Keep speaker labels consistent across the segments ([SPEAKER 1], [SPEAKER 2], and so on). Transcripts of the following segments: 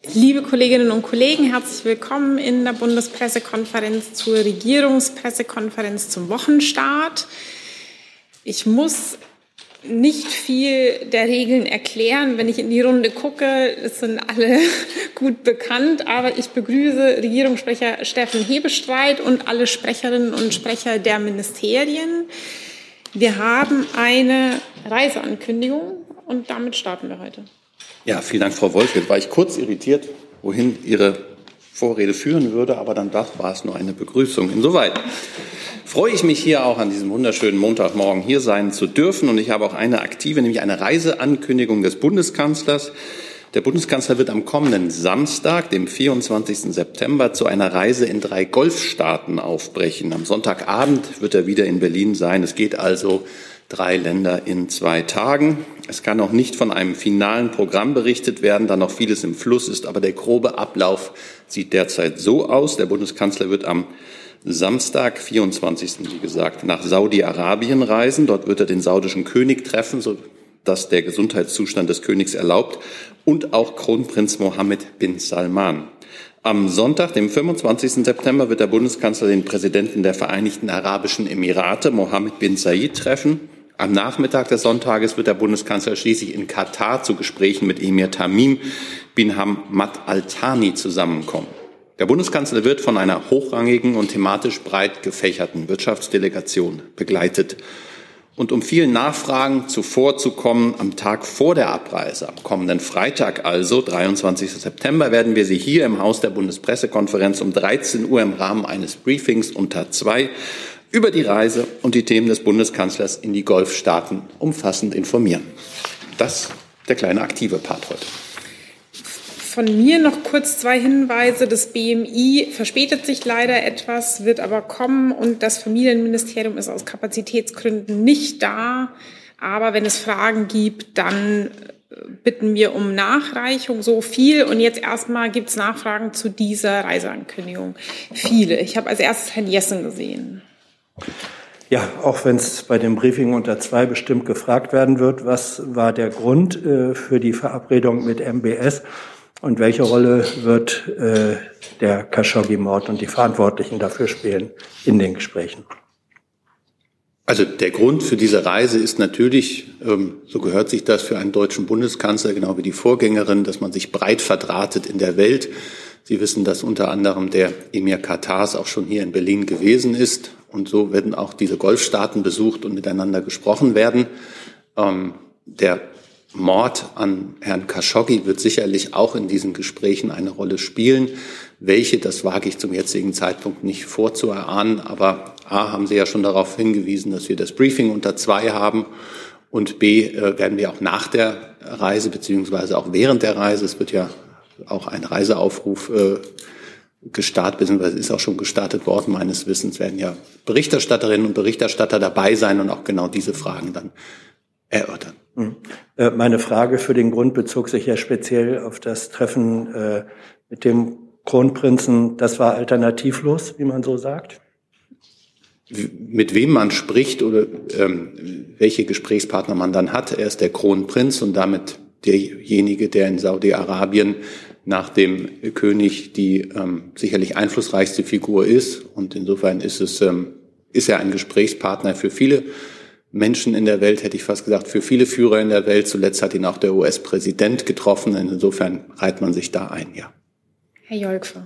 [SPEAKER 1] Liebe Kolleginnen und Kollegen, herzlich willkommen in der Bundespressekonferenz zur Regierungspressekonferenz zum Wochenstart. Ich muss nicht viel der Regeln erklären, wenn ich in die Runde gucke. Es sind alle gut bekannt, aber ich begrüße Regierungssprecher Steffen Hebestreit und alle Sprecherinnen und Sprecher der Ministerien. Wir haben eine Reiseankündigung und damit starten wir heute.
[SPEAKER 2] Ja, vielen Dank, Frau Wolf. Jetzt war ich kurz irritiert, wohin Ihre Vorrede führen würde, aber dann war es nur eine Begrüßung. Insoweit freue ich mich hier auch an diesem wunderschönen Montagmorgen hier sein zu dürfen. Und ich habe auch eine aktive, nämlich eine Reiseankündigung des Bundeskanzlers. Der Bundeskanzler wird am kommenden Samstag, dem 24. September, zu einer Reise in 3 Golfstaaten aufbrechen. Am Sonntagabend wird er wieder in Berlin sein. Es geht also 3 Länder in 2 Tagen. Es kann noch nicht von einem finalen Programm berichtet werden, da noch vieles im Fluss ist. Aber der grobe Ablauf sieht derzeit so aus. Der Bundeskanzler wird am Samstag, 24. wie gesagt, nach Saudi-Arabien reisen. Dort wird er den saudischen König treffen, sodass der Gesundheitszustand des Königs erlaubt, und auch Kronprinz Mohammed bin Salman. Am Sonntag, dem 25. September, wird der Bundeskanzler den Präsidenten der Vereinigten Arabischen Emirate, Mohammed bin Zayed, treffen. Am Nachmittag des Sonntages wird der Bundeskanzler schließlich in Katar zu Gesprächen mit Emir Tamim bin Hamad Al Thani zusammenkommen. Der Bundeskanzler wird von einer hochrangigen und thematisch breit gefächerten Wirtschaftsdelegation begleitet. Und um vielen Nachfragen zuvorzukommen, am Tag vor der Abreise, am kommenden Freitag also, 23. September, werden wir Sie hier im Haus der Bundespressekonferenz um 13 Uhr im Rahmen eines Briefings unter 2 über die Reise und die Themen des Bundeskanzlers in die Golfstaaten umfassend informieren. Das der kleine aktive Part heute.
[SPEAKER 1] Von mir noch kurz 2 Hinweise. Das BMI verspätet sich leider etwas, wird aber kommen, und das Familienministerium ist aus Kapazitätsgründen nicht da. Aber wenn es Fragen gibt, dann bitten wir um Nachreichung. So viel. Und jetzt erstmal gibt es Nachfragen zu dieser Reiseankündigung. Viele. Ich habe als erstes Herrn Jessen gesehen.
[SPEAKER 3] Ja, auch wenn es bei dem Briefing unter 2 bestimmt gefragt werden wird, was war der Grund für die Verabredung mit MBS und welche Rolle wird der Khashoggi-Mord und die Verantwortlichen dafür spielen in den Gesprächen?
[SPEAKER 2] Also der Grund für diese Reise ist natürlich, so gehört sich das für einen deutschen Bundeskanzler, genau wie die Vorgängerin, dass man sich breit verdrahtet in der Welt. Sie wissen, dass unter anderem der Emir Katars auch schon hier in Berlin gewesen ist. Und so werden auch diese Golfstaaten besucht und miteinander gesprochen werden. Der Mord an Herrn Khashoggi wird sicherlich auch in diesen Gesprächen eine Rolle spielen. Welche, das wage ich zum jetzigen Zeitpunkt nicht vorzuerahnen. Aber A, haben Sie ja schon darauf hingewiesen, dass wir das Briefing unter 2 haben. Und B, werden wir auch nach der Reise beziehungsweise auch während der Reise, es wird ja auch ein Reiseaufruf gestartet, beziehungsweise ist auch schon gestartet worden, meines Wissens, werden ja Berichterstatterinnen und Berichterstatter dabei sein und auch genau diese Fragen dann erörtern.
[SPEAKER 3] Meine Frage für den Grund bezog sich ja speziell auf das Treffen mit dem Kronprinzen. Das war alternativlos, wie man so sagt?
[SPEAKER 2] Mit wem man spricht oder welche Gesprächspartner man dann hat. Er ist der Kronprinz und damit derjenige, der in Saudi-Arabien nach dem König die sicherlich einflussreichste Figur ist. Und insofern ist er ein Gesprächspartner für viele Menschen in der Welt, hätte ich fast gesagt, für viele Führer in der Welt. Zuletzt hat ihn auch der US-Präsident getroffen. Insofern reiht man sich da ein, ja.
[SPEAKER 1] Herr Jolkfer.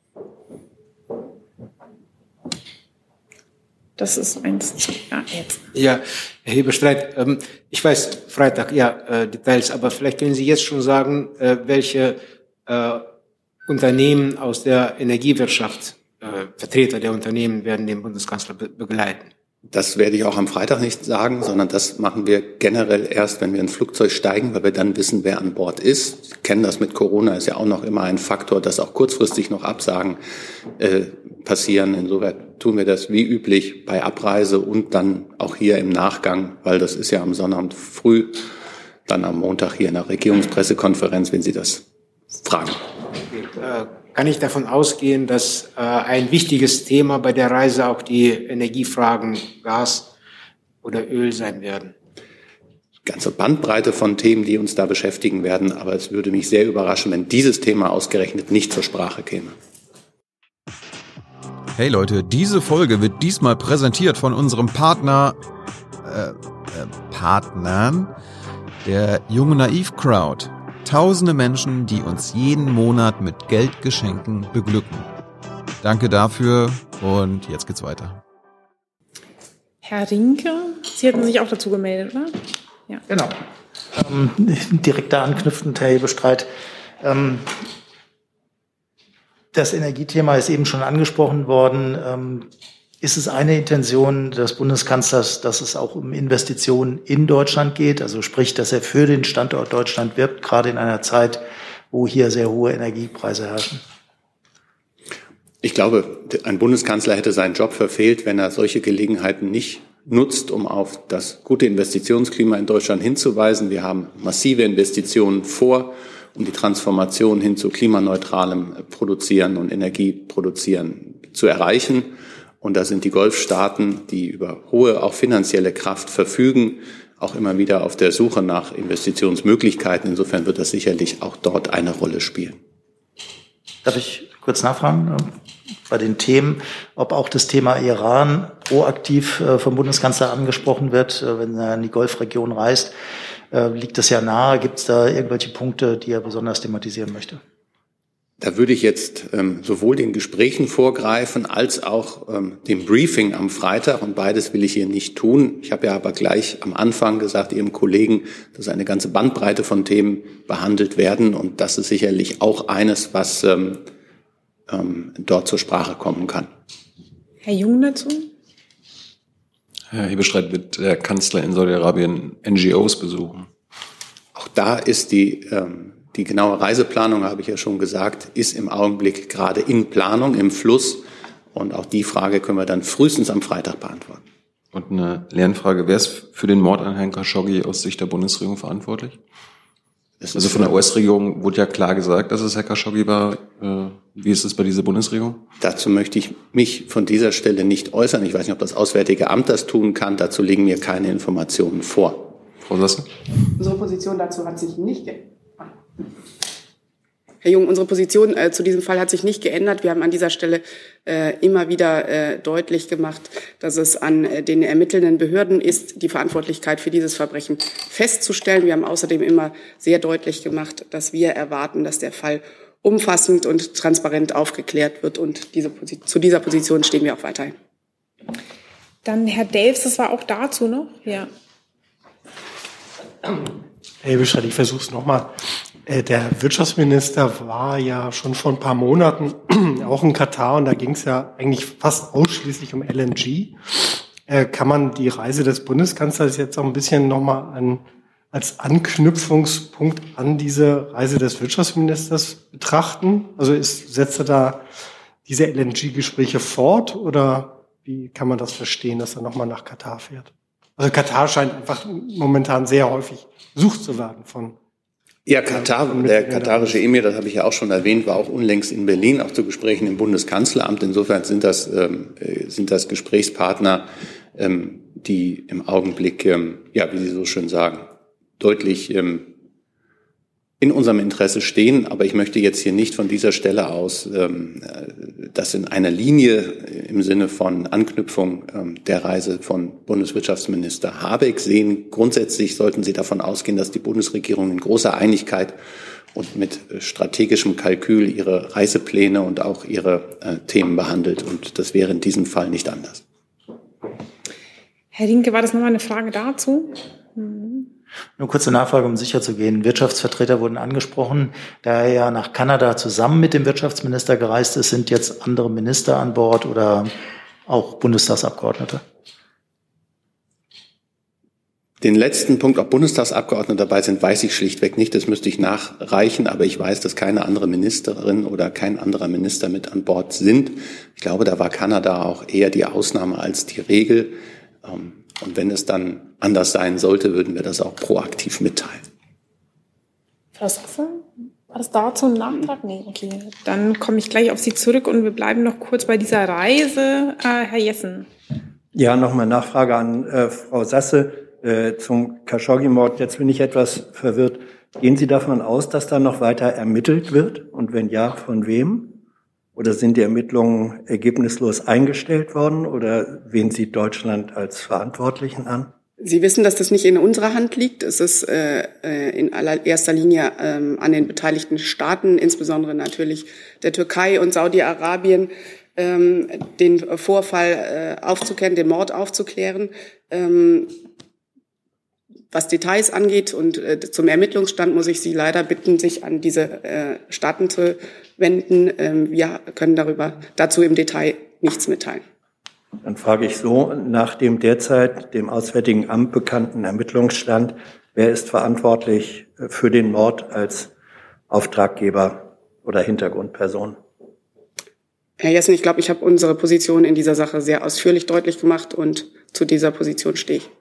[SPEAKER 1] Das ist eins. Ja, jetzt.
[SPEAKER 4] Ja, Herr Hebestreit, ich weiß, Freitag, Details, aber vielleicht können Sie jetzt schon sagen, welche Unternehmen aus der Energiewirtschaft, Vertreter der Unternehmen werden den Bundeskanzler begleiten?
[SPEAKER 2] Das werde ich auch am Freitag nicht sagen, sondern das machen wir generell erst, wenn wir ins Flugzeug steigen, weil wir dann wissen, wer an Bord ist. Sie kennen das mit Corona, ist ja auch noch immer ein Faktor, dass auch kurzfristig noch Absagen passieren. Insoweit tun wir das wie üblich bei Abreise und dann auch hier im Nachgang, weil das ist ja am Sonnabend früh, dann am Montag hier in der Regierungspressekonferenz, wenn Sie das fragen.
[SPEAKER 4] Kann ich davon ausgehen, dass ein wichtiges Thema bei der Reise auch die Energiefragen Gas oder Öl sein werden?
[SPEAKER 2] ganze Bandbreite von Themen, die uns da beschäftigen werden. Aber es würde mich sehr überraschen, wenn dieses Thema ausgerechnet nicht zur Sprache käme.
[SPEAKER 5] Hey Leute, diese Folge wird diesmal präsentiert von unserem Partnern, der Junge Naiv Crowd. Tausende Menschen, die uns jeden Monat mit Geldgeschenken beglücken. Danke dafür und jetzt geht's weiter.
[SPEAKER 1] Herr Rinke, Sie hatten sich auch dazu gemeldet, oder? Ja.
[SPEAKER 6] Genau. Direkt da anknüpfend, Herr Hebestreit. Das Energiethema ist eben schon angesprochen worden. Ist es eine Intention des Bundeskanzlers, dass es auch um Investitionen in Deutschland geht? Also sprich, dass er für den Standort Deutschland wirbt, gerade in einer Zeit, wo hier sehr hohe Energiepreise herrschen?
[SPEAKER 2] Ich glaube, ein Bundeskanzler hätte seinen Job verfehlt, wenn er solche Gelegenheiten nicht nutzt, um auf das gute Investitionsklima in Deutschland hinzuweisen. Wir haben massive Investitionen vor, um die Transformation hin zu klimaneutralem Produzieren und Energieproduzieren zu erreichen. Und da sind die Golfstaaten, die über hohe, auch finanzielle Kraft verfügen, auch immer wieder auf der Suche nach Investitionsmöglichkeiten. Insofern wird das sicherlich auch dort eine Rolle spielen.
[SPEAKER 6] Darf ich kurz nachfragen bei den Themen, ob auch das Thema Iran proaktiv vom Bundeskanzler angesprochen wird, wenn er in die Golfregion reist? Liegt das ja nahe? Gibt es da irgendwelche Punkte, die er besonders thematisieren möchte?
[SPEAKER 2] Da würde ich jetzt sowohl den Gesprächen vorgreifen als auch dem Briefing am Freitag, und beides will ich hier nicht tun. Ich habe ja aber gleich am Anfang gesagt, Ihrem Kollegen, dass eine ganze Bandbreite von Themen behandelt werden, und das ist sicherlich auch eines, was dort zur Sprache kommen kann.
[SPEAKER 1] Herr Jung dazu?
[SPEAKER 7] Herr Hebestreit, wird der Kanzler in Saudi-Arabien NGOs besuchen?
[SPEAKER 2] Auch da ist die genaue Reiseplanung, habe ich ja schon gesagt, ist im Augenblick gerade in Planung, im Fluss. Und auch die Frage können wir dann frühestens am Freitag beantworten.
[SPEAKER 7] Und eine Lernfrage, wer ist für den Mord an Herrn Khashoggi aus Sicht der Bundesregierung verantwortlich? Also von der US-Regierung wurde ja klar gesagt, dass es Herr Khashoggi war. Wie ist es bei dieser Bundesregierung?
[SPEAKER 2] Dazu möchte ich mich von dieser Stelle nicht äußern. Ich weiß nicht, ob das Auswärtige Amt das tun kann. Dazu liegen mir keine Informationen vor.
[SPEAKER 7] Frau Sasse?
[SPEAKER 8] Unsere Position dazu hat sich nicht geändert. Herr Jung, unsere Position zu diesem Fall hat sich nicht geändert. Wir haben an dieser Stelle immer wieder deutlich gemacht, dass es an den ermittelnden Behörden ist, die Verantwortlichkeit für dieses Verbrechen festzustellen. Wir haben außerdem immer sehr deutlich gemacht, dass wir erwarten, dass der Fall umfassend und transparent aufgeklärt wird. Und zu dieser Position stehen wir auch weiterhin.
[SPEAKER 1] Dann Herr Delfs, das war auch dazu noch? Ja.
[SPEAKER 9] Herr Hebestreit, ich versuche es nochmal. Der Wirtschaftsminister war ja schon vor ein paar Monaten auch in Katar, und da ging es ja eigentlich fast ausschließlich um LNG. Kann man die Reise des Bundeskanzlers jetzt auch ein bisschen nochmal als Anknüpfungspunkt an diese Reise des Wirtschaftsministers betrachten? Also setzt er da diese LNG-Gespräche fort, oder wie kann man das verstehen, dass er nochmal nach Katar fährt? Also Katar scheint einfach momentan sehr häufig besucht zu werden von...
[SPEAKER 2] Ja, Katar, der katarische Emir, das habe ich ja auch schon erwähnt, war auch unlängst in Berlin, auch zu Gesprächen im Bundeskanzleramt. Insofern sind das Gesprächspartner, die im Augenblick, wie Sie so schön sagen, deutlich in unserem Interesse stehen. Aber ich möchte jetzt hier nicht von dieser Stelle aus das in einer Linie im Sinne von Anknüpfung der Reise von Bundeswirtschaftsminister Habeck sehen. Grundsätzlich sollten Sie davon ausgehen, dass die Bundesregierung in großer Einigkeit und mit strategischem Kalkül ihre Reisepläne und auch ihre Themen behandelt. Und das wäre in diesem Fall nicht anders.
[SPEAKER 1] Herr Rinke, war das nochmal eine Frage dazu?
[SPEAKER 6] Nur kurze Nachfrage, um sicher zu gehen. Wirtschaftsvertreter wurden angesprochen. Da er ja nach Kanada zusammen mit dem Wirtschaftsminister gereist ist, sind jetzt andere Minister an Bord oder auch Bundestagsabgeordnete?
[SPEAKER 2] Den letzten Punkt, ob Bundestagsabgeordnete dabei sind, weiß ich schlichtweg nicht. Das müsste ich nachreichen. Aber ich weiß, dass keine andere Ministerin oder kein anderer Minister mit an Bord sind. Ich glaube, da war Kanada auch eher die Ausnahme als die Regel. Und wenn es dann anders sein sollte, würden wir das auch proaktiv mitteilen.
[SPEAKER 1] Frau Sasse, war das dazu ein Nachtrag? Nee, okay. Dann komme ich gleich auf Sie zurück und wir bleiben noch kurz bei dieser Reise. Herr Jessen.
[SPEAKER 3] Ja, nochmal Nachfrage an Frau Sasse. Zum Khashoggi-Mord, jetzt bin ich etwas verwirrt. Gehen Sie davon aus, dass da noch weiter ermittelt wird? Und wenn ja, von wem? Oder sind die Ermittlungen ergebnislos eingestellt worden? Oder wen sieht Deutschland als Verantwortlichen an?
[SPEAKER 8] Sie wissen, dass das nicht in unserer Hand liegt. Es ist in allererster Linie an den beteiligten Staaten, insbesondere natürlich der Türkei und Saudi-Arabien, den Vorfall aufzuklären, den Mord aufzuklären. Was Details angeht und zum Ermittlungsstand muss ich Sie leider bitten, sich an diese Staaten zu wenden. Wir können dazu im Detail nichts mitteilen.
[SPEAKER 3] Dann frage ich so, nach dem derzeit dem Auswärtigen Amt bekannten Ermittlungsstand, wer ist verantwortlich für den Mord als Auftraggeber oder Hintergrundperson?
[SPEAKER 8] Herr Jessen, ich glaube, ich habe unsere Position in dieser Sache sehr ausführlich deutlich gemacht und zu dieser Position stehe ich.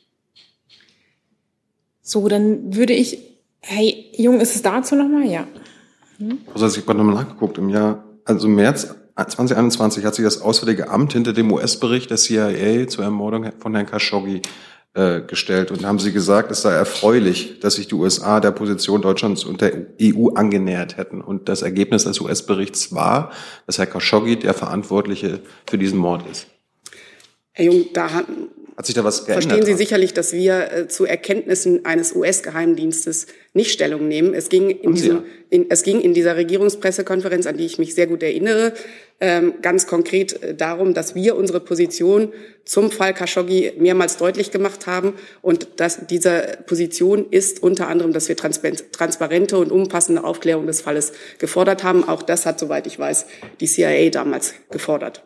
[SPEAKER 1] So, dann würde ich, hey, Jung, ist es dazu nochmal? Ja.
[SPEAKER 7] Also ich habe nochmal nachgeguckt, im März 2021 hat sich das Auswärtige Amt hinter dem US-Bericht der CIA zur Ermordung von Herrn Khashoggi gestellt und haben sie gesagt, es sei erfreulich, dass sich die USA der Position Deutschlands und der EU angenähert hätten. Und das Ergebnis des US-Berichts war, dass Herr Khashoggi der Verantwortliche für diesen Mord ist.
[SPEAKER 8] Herr Jung,
[SPEAKER 7] hat sich da was geändert?
[SPEAKER 8] Verstehen Sie sicherlich, dass wir zu Erkenntnissen eines US-Geheimdienstes nicht Stellung nehmen. Es ging in dieser Regierungspressekonferenz, an die ich mich sehr gut erinnere, ganz konkret darum, dass wir unsere Position zum Fall Khashoggi mehrmals deutlich gemacht haben. Und dass diese Position ist unter anderem, dass wir transparente und umfassende Aufklärung des Falles gefordert haben. Auch das hat, soweit ich weiß, die CIA damals gefordert.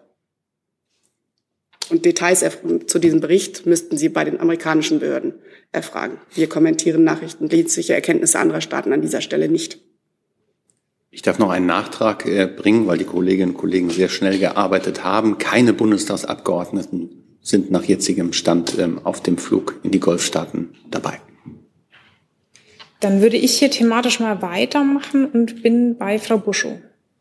[SPEAKER 8] Und Details zu diesem Bericht müssten Sie bei den amerikanischen Behörden erfragen. Wir kommentieren nachrichtendienstliche Erkenntnisse anderer Staaten an dieser Stelle nicht.
[SPEAKER 2] Ich darf noch einen Nachtrag bringen, weil die Kolleginnen und Kollegen sehr schnell gearbeitet haben. Keine Bundestagsabgeordneten sind nach jetzigem Stand auf dem Flug in die Golfstaaten dabei.
[SPEAKER 1] Dann würde ich hier thematisch mal weitermachen und bin bei Frau Buschow.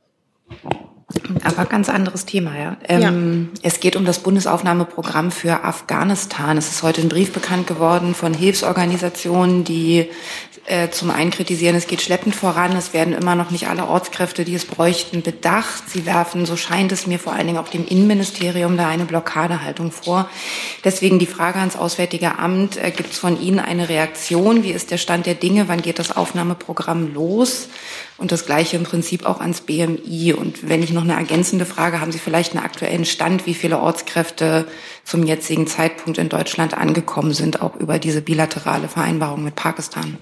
[SPEAKER 10] Aber ganz anderes Thema, ja. Es geht um das Bundesaufnahmeprogramm für Afghanistan. Es ist heute ein Brief bekannt geworden von Hilfsorganisationen, die zum einen kritisieren, es geht schleppend voran, es werden immer noch nicht alle Ortskräfte, die es bräuchten, bedacht. Sie werfen, so scheint es mir, vor allen Dingen auch dem Innenministerium da eine Blockadehaltung vor. Deswegen die Frage ans Auswärtige Amt, gibt es von Ihnen eine Reaktion? Wie ist der Stand der Dinge? Wann geht das Aufnahmeprogramm los? Und das Gleiche im Prinzip auch ans BMI. Und wenn ich noch eine ergänzende Frage, haben Sie vielleicht einen aktuellen Stand, wie viele Ortskräfte zum jetzigen Zeitpunkt in Deutschland angekommen sind, auch über diese bilaterale Vereinbarung mit Pakistan?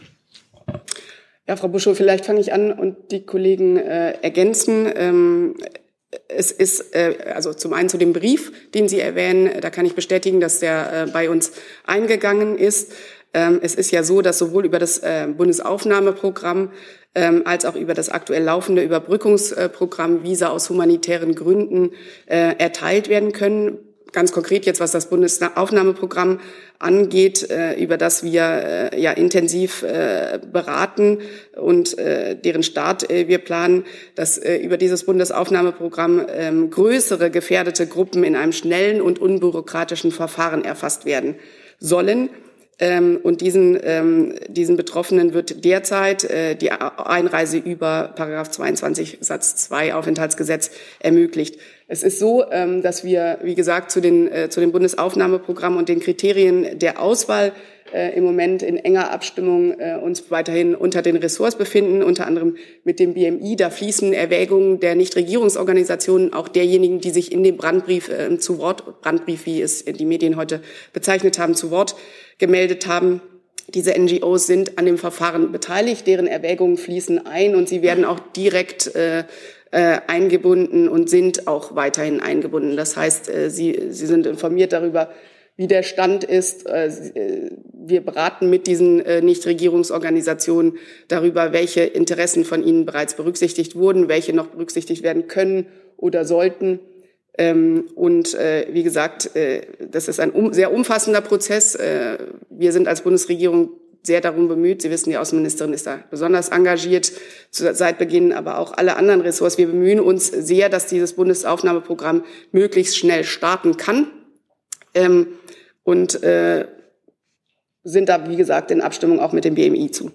[SPEAKER 8] Ja, Frau Buschow, vielleicht fange ich an und die Kollegen ergänzen. Es ist, also zum einen zu dem Brief, den Sie erwähnen, da kann ich bestätigen, dass der bei uns eingegangen ist. Es ist ja so, dass sowohl über das Bundesaufnahmeprogramm als auch über das aktuell laufende Überbrückungsprogramm Visa aus humanitären Gründen erteilt werden können. Ganz konkret jetzt, was das Bundesaufnahmeprogramm angeht, über das wir ja intensiv beraten und deren Start wir planen, dass über dieses Bundesaufnahmeprogramm größere gefährdete Gruppen in einem schnellen und unbürokratischen Verfahren erfasst werden sollen. Und diesen Betroffenen wird derzeit die Einreise über § 22 Satz 2 Aufenthaltsgesetz ermöglicht. Es ist so, dass wir, wie gesagt, zu dem Bundesaufnahmeprogramm und den Kriterien der Auswahl im Moment in enger Abstimmung uns weiterhin unter den Ressorts befinden, unter anderem mit dem BMI. Da fließen Erwägungen der Nichtregierungsorganisationen, auch derjenigen, die sich in dem Brandbrief Brandbrief, wie es die Medien heute bezeichnet haben, zu Wort gemeldet haben. Diese NGOs sind an dem Verfahren beteiligt, deren Erwägungen fließen ein und sie werden auch direkt eingebunden und sind auch weiterhin eingebunden. Das heißt, sie sind informiert darüber, wie der Stand ist. Wir beraten mit diesen Nichtregierungsorganisationen darüber, welche Interessen von ihnen bereits berücksichtigt wurden, welche noch berücksichtigt werden können oder sollten. Und wie gesagt, das ist ein sehr umfassender Prozess. Wir sind als Bundesregierung sehr darum bemüht. Sie wissen, die Außenministerin ist da besonders engagiert seit Beginn, aber auch alle anderen Ressorts. Wir bemühen uns sehr, dass dieses Bundesaufnahmeprogramm möglichst schnell starten kann. Und sind da, wie gesagt, in Abstimmung auch mit dem BMI zu.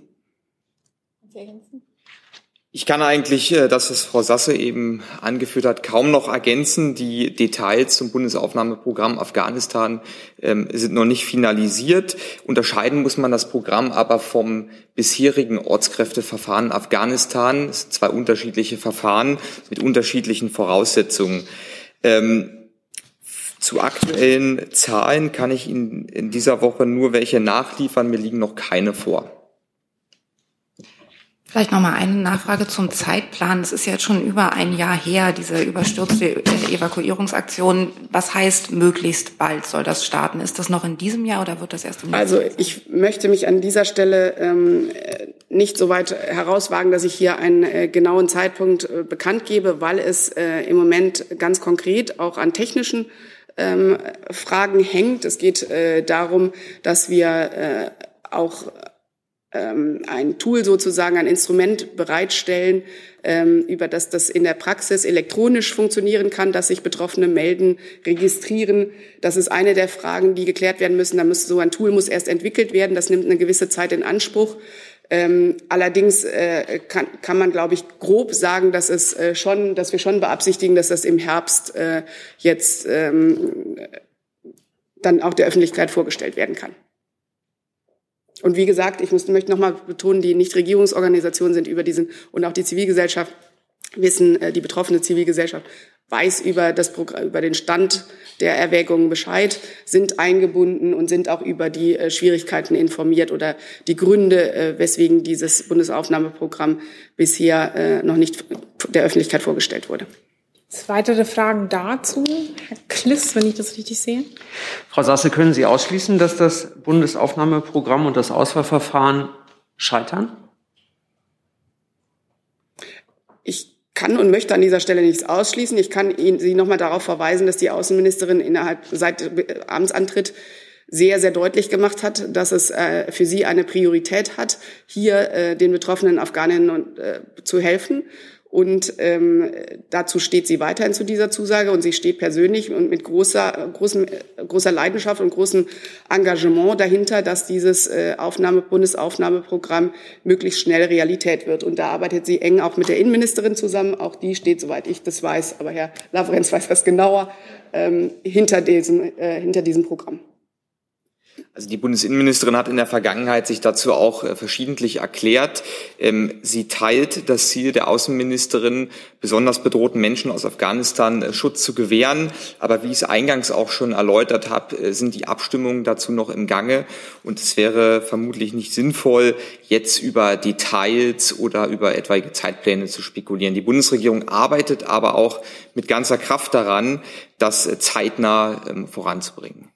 [SPEAKER 11] Ich kann eigentlich das, was Frau Sasse eben angeführt hat, kaum noch ergänzen. Die Details zum Bundesaufnahmeprogramm Afghanistan sind noch nicht finalisiert. Unterscheiden muss man das Programm aber vom bisherigen Ortskräfteverfahren Afghanistan. Es sind zwei unterschiedliche Verfahren mit unterschiedlichen Voraussetzungen. Zu aktuellen Zahlen kann ich Ihnen in dieser Woche nur welche nachliefern. Mir liegen noch keine vor.
[SPEAKER 10] Vielleicht nochmal eine Nachfrage zum Zeitplan. Es ist ja jetzt schon über ein Jahr her, diese überstürzte Evakuierungsaktion. Was heißt, möglichst bald soll das starten? Ist das noch in diesem Jahr oder wird das erst im nächsten Jahr?
[SPEAKER 8] Also ich möchte mich an dieser Stelle nicht so weit herauswagen, dass ich hier einen genauen Zeitpunkt bekannt gebe, weil es im Moment ganz konkret auch an technischen Fragen hängt. Es geht darum, dass wir auch ein Tool sozusagen, ein Instrument bereitstellen, über das das in der Praxis elektronisch funktionieren kann, dass sich Betroffene melden, registrieren. Das ist eine der Fragen, die geklärt werden müssen. So ein Tool muss erst entwickelt werden. Das nimmt eine gewisse Zeit in Anspruch. Allerdings kann man, glaube ich, grob sagen, dass wir schon beabsichtigen, dass das im Herbst jetzt dann auch der Öffentlichkeit vorgestellt werden kann. Und wie gesagt, ich möchte noch mal betonen, die Nichtregierungsorganisationen sind und auch die Zivilgesellschaft wissen, die betroffene Zivilgesellschaft weiß über den Stand der Erwägungen Bescheid, sind eingebunden und sind auch über die Schwierigkeiten informiert oder die Gründe, weswegen dieses Bundesaufnahmeprogramm bisher noch nicht der Öffentlichkeit vorgestellt wurde.
[SPEAKER 1] Weitere Fragen dazu? Herr Kliss, wenn ich das richtig sehe.
[SPEAKER 12] Frau Sasse, können Sie ausschließen, dass das Bundesaufnahmeprogramm und das Auswahlverfahren scheitern?
[SPEAKER 8] Ich kann und möchte an dieser Stelle nichts ausschließen. Ich kann Sie noch mal darauf verweisen, dass die Außenministerin seit Amtsantritt sehr, sehr deutlich gemacht hat, dass es für sie eine Priorität hat, hier den betroffenen Afghaninnen zu helfen. Und dazu steht sie weiterhin zu dieser Zusage und sie steht persönlich und mit großer Leidenschaft und großem Engagement dahinter, dass dieses Bundesaufnahmeprogramm möglichst schnell Realität wird. Und da arbeitet sie eng auch mit der Innenministerin zusammen. Auch die steht, soweit ich das weiß, aber Herr Lavrenz weiß das genauer, hinter diesem Programm.
[SPEAKER 11] Also die Bundesinnenministerin hat in der Vergangenheit sich dazu auch verschiedentlich erklärt. Sie teilt das Ziel der Außenministerin, besonders bedrohten Menschen aus Afghanistan Schutz zu gewähren. Aber wie ich es eingangs auch schon erläutert habe, sind die Abstimmungen dazu noch im Gange. Und es wäre vermutlich nicht sinnvoll, jetzt über Details oder über etwaige Zeitpläne zu spekulieren. Die Bundesregierung arbeitet aber auch mit ganzer Kraft daran, das zeitnah voranzubringen.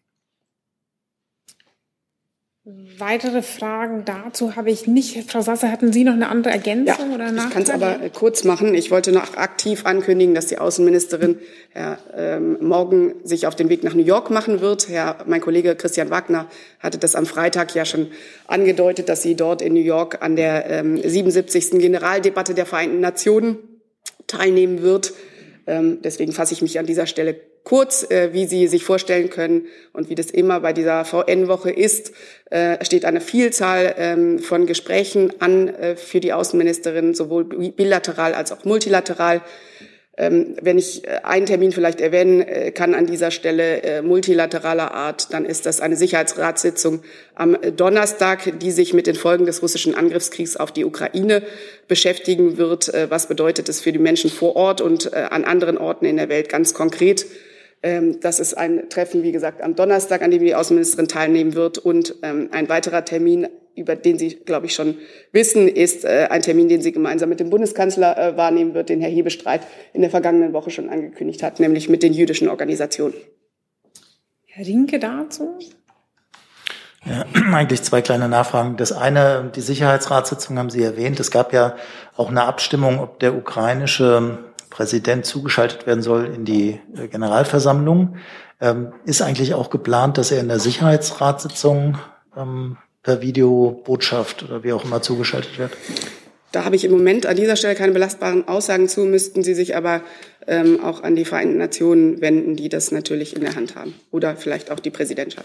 [SPEAKER 1] Weitere Fragen dazu habe ich nicht. Frau Sasse, hatten Sie noch eine andere Ergänzung oder Nachfrage?
[SPEAKER 8] Ich kann es aber kurz machen. Ich wollte noch aktiv ankündigen, dass die Außenministerin morgen sich auf den Weg nach New York machen wird. Mein Kollege Christian Wagner hatte das am Freitag ja schon angedeutet, dass sie dort in New York an der 77. Generaldebatte der Vereinten Nationen teilnehmen wird. Deswegen fasse ich mich an dieser Stelle kurz. Wie Sie sich vorstellen können und wie das immer bei dieser VN-Woche ist, steht eine Vielzahl von Gesprächen an für die Außenministerin, sowohl bilateral als auch multilateral. Wenn ich einen Termin vielleicht erwähnen kann an dieser Stelle multilateraler Art, dann ist das eine Sicherheitsratssitzung am Donnerstag, die sich mit den Folgen des russischen Angriffskriegs auf die Ukraine beschäftigen wird. Was bedeutet es für die Menschen vor Ort und an anderen Orten in der Welt ganz konkret? Das ist ein Treffen, wie gesagt, am Donnerstag, an dem die Außenministerin teilnehmen wird. Und ein weiterer Termin, über den Sie, glaube ich, schon wissen, ist ein Termin, den sie gemeinsam mit dem Bundeskanzler wahrnehmen wird, den Herr Hebestreit in der vergangenen Woche schon angekündigt hat, nämlich mit den jüdischen Organisationen.
[SPEAKER 1] Herr Rinke dazu?
[SPEAKER 6] Ja, eigentlich zwei kleine Nachfragen. Das eine, die Sicherheitsratssitzung haben Sie erwähnt. Es gab ja auch eine Abstimmung, ob der ukrainische Präsident zugeschaltet werden soll in die Generalversammlung. Ist eigentlich auch geplant, dass er in der Sicherheitsratssitzung per Videobotschaft oder wie auch immer zugeschaltet wird?
[SPEAKER 8] Da habe ich im Moment an dieser Stelle keine belastbaren Aussagen zu, müssten Sie sich aber auch an die Vereinten Nationen wenden, die das natürlich in der Hand haben. Oder vielleicht auch die Präsidentschaft.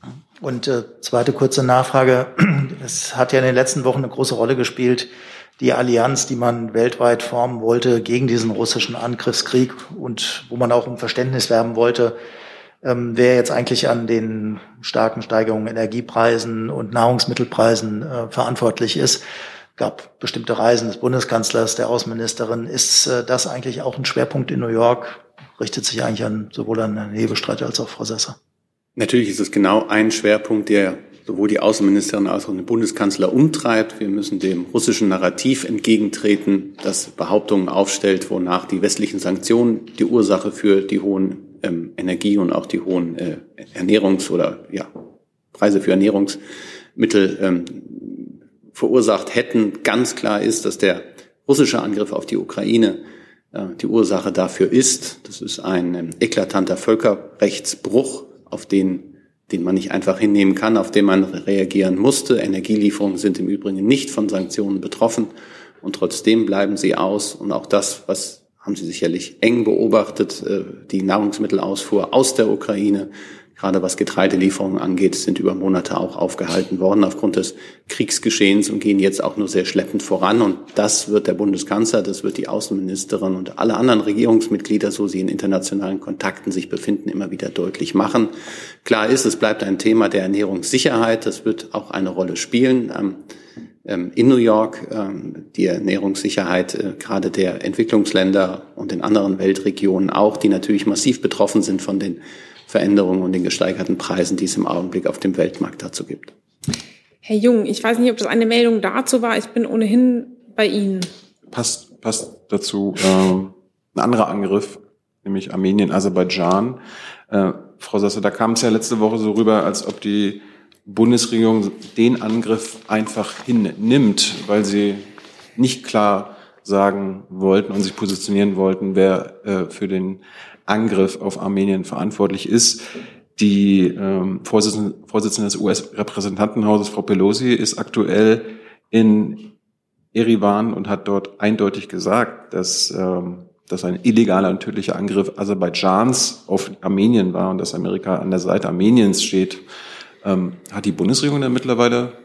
[SPEAKER 6] Und zweite kurze Nachfrage. Es hat ja in den letzten Wochen eine große Rolle gespielt, die Allianz, die man weltweit formen wollte gegen diesen russischen Angriffskrieg und wo man auch um Verständnis werben wollte, wer jetzt eigentlich an den starken Steigerungen Energiepreisen und Nahrungsmittelpreisen verantwortlich ist. Gab bestimmte Reisen des Bundeskanzlers, der Außenministerin. Ist das eigentlich auch ein Schwerpunkt in New York? Richtet sich eigentlich sowohl an Herrn Hebestreit als auch Frau Sasser?
[SPEAKER 2] Natürlich ist es genau ein Schwerpunkt, der sowohl die Außenministerin als auch den Bundeskanzler umtreibt. Wir müssen dem russischen Narrativ entgegentreten, das Behauptungen aufstellt, wonach die westlichen Sanktionen die Ursache für die hohen Energie- und auch die hohen Preise für Ernährungsmittel verursacht hätten. Ganz klar ist, dass der russische Angriff auf die Ukraine die Ursache dafür ist. Das ist ein eklatanter Völkerrechtsbruch, auf den man nicht einfach hinnehmen kann, auf den man reagieren musste. Energielieferungen sind im Übrigen nicht von Sanktionen betroffen und trotzdem bleiben sie aus. Und auch das, was haben Sie sicherlich eng beobachtet, die Nahrungsmittelausfuhr aus der Ukraine, gerade was Getreidelieferungen angeht, sind über Monate auch aufgehalten worden aufgrund des Kriegsgeschehens und gehen jetzt auch nur sehr schleppend voran. Und das wird der Bundeskanzler, das wird die Außenministerin und alle anderen Regierungsmitglieder, so sie in internationalen Kontakten sich befinden, immer wieder deutlich machen. Klar ist, es bleibt ein Thema der Ernährungssicherheit. Das wird auch eine Rolle spielen in New York. Die Ernährungssicherheit gerade der Entwicklungsländer und in anderen Weltregionen auch, die natürlich massiv betroffen sind von den Veränderungen und den gesteigerten Preisen, die es im Augenblick auf dem Weltmarkt dazu gibt.
[SPEAKER 1] Herr Jung, ich weiß nicht, ob das eine Meldung dazu war. Ich bin ohnehin bei Ihnen.
[SPEAKER 7] Passt dazu ein anderer Angriff, nämlich Armenien, Aserbaidschan. Frau Sasser, da kam es ja letzte Woche so rüber, als ob die Bundesregierung den Angriff einfach hinnimmt, weil sie nicht klar sagen wollten und sich positionieren wollten, wer für den Angriff auf Armenien verantwortlich ist. Die Vorsitzende des US-Repräsentantenhauses, Frau Pelosi, ist aktuell in Erivan und hat dort eindeutig gesagt, dass ein illegaler und tödlicher Angriff Aserbaidschans auf Armenien war und dass Amerika an der Seite Armeniens steht. Hat die Bundesregierung da mittlerweile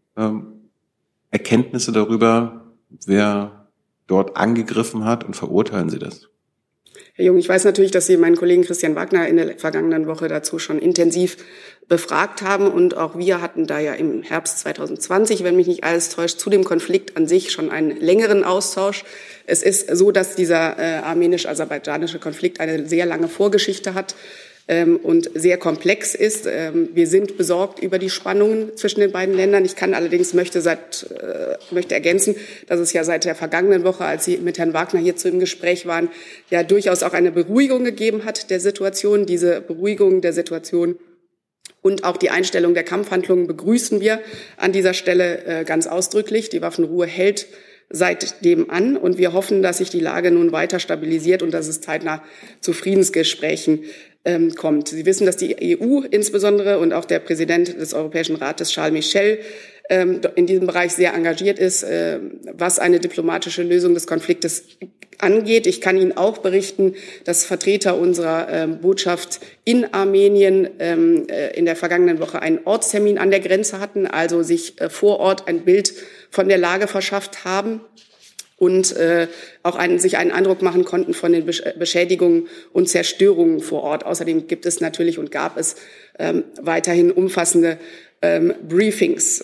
[SPEAKER 7] Erkenntnisse darüber, wer dort angegriffen hat, und verurteilen Sie das?
[SPEAKER 8] Herr Jung, ich weiß natürlich, dass Sie meinen Kollegen Christian Wagner in der vergangenen Woche dazu schon intensiv befragt haben. Und auch wir hatten da ja im Herbst 2020, wenn mich nicht alles täuscht, zu dem Konflikt an sich schon einen längeren Austausch. Es ist so, dass dieser armenisch-aserbaidschanische Konflikt eine sehr lange Vorgeschichte hat und sehr komplex ist. Wir sind besorgt über die Spannungen zwischen den beiden Ländern. Ich kann allerdings möchte ergänzen, dass es ja seit der vergangenen Woche, als Sie mit Herrn Wagner hierzu im Gespräch waren, ja durchaus auch eine Beruhigung gegeben hat der Situation. Diese Beruhigung der Situation und auch die Einstellung der Kampfhandlungen begrüßen wir an dieser Stelle ganz ausdrücklich. Die Waffenruhe hält seitdem an und wir hoffen, dass sich die Lage nun weiter stabilisiert und dass es zeitnah zu Friedensgesprächen kommt. Sie wissen, dass die EU insbesondere und auch der Präsident des Europäischen Rates, Charles Michel, in diesem Bereich sehr engagiert ist, was eine diplomatische Lösung des Konfliktes angeht. Ich kann Ihnen auch berichten, dass Vertreter unserer Botschaft in Armenien in der vergangenen Woche einen Ortstermin an der Grenze hatten, also sich vor Ort ein Bild von der Lage verschafft haben und auch sich einen Eindruck machen konnten von den Beschädigungen und Zerstörungen vor Ort. Außerdem gibt es natürlich und gab es weiterhin umfassende Briefings.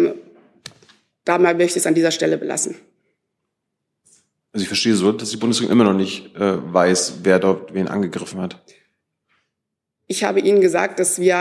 [SPEAKER 8] Dabei möchte ich es an dieser Stelle belassen.
[SPEAKER 7] Also ich verstehe so, dass die Bundesregierung immer noch nicht weiß, wer dort wen angegriffen hat.
[SPEAKER 8] Ich habe Ihnen gesagt, dass zum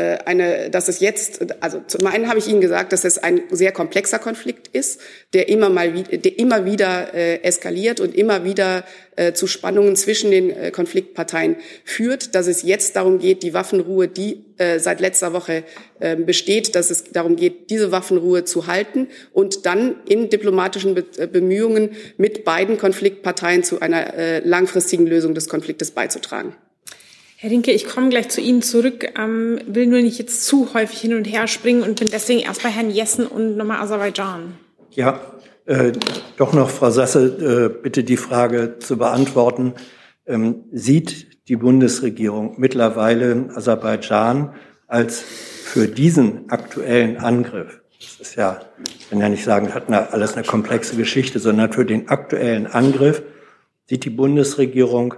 [SPEAKER 8] einen habe ich Ihnen gesagt, dass es ein sehr komplexer Konflikt ist, der immer wieder eskaliert und immer wieder zu Spannungen zwischen den Konfliktparteien führt, dass es jetzt darum geht, die Waffenruhe, die seit letzter Woche besteht, dass es darum geht, diese Waffenruhe zu halten und dann in diplomatischen Bemühungen mit beiden Konfliktparteien zu einer langfristigen Lösung des Konfliktes beizutragen.
[SPEAKER 1] Herr Rinke, ich komme gleich zu Ihnen zurück, will nur nicht jetzt zu häufig hin und her springen und bin deswegen erst bei Herrn Jessen und nochmal Aserbaidschan.
[SPEAKER 3] Ja, doch noch, Frau Sasse, bitte die Frage zu beantworten. Sieht die Bundesregierung mittlerweile Aserbaidschan als für diesen aktuellen Angriff, das ist ja, ich kann ja nicht sagen, das hat alles eine komplexe Geschichte, sondern für den aktuellen Angriff sieht die Bundesregierung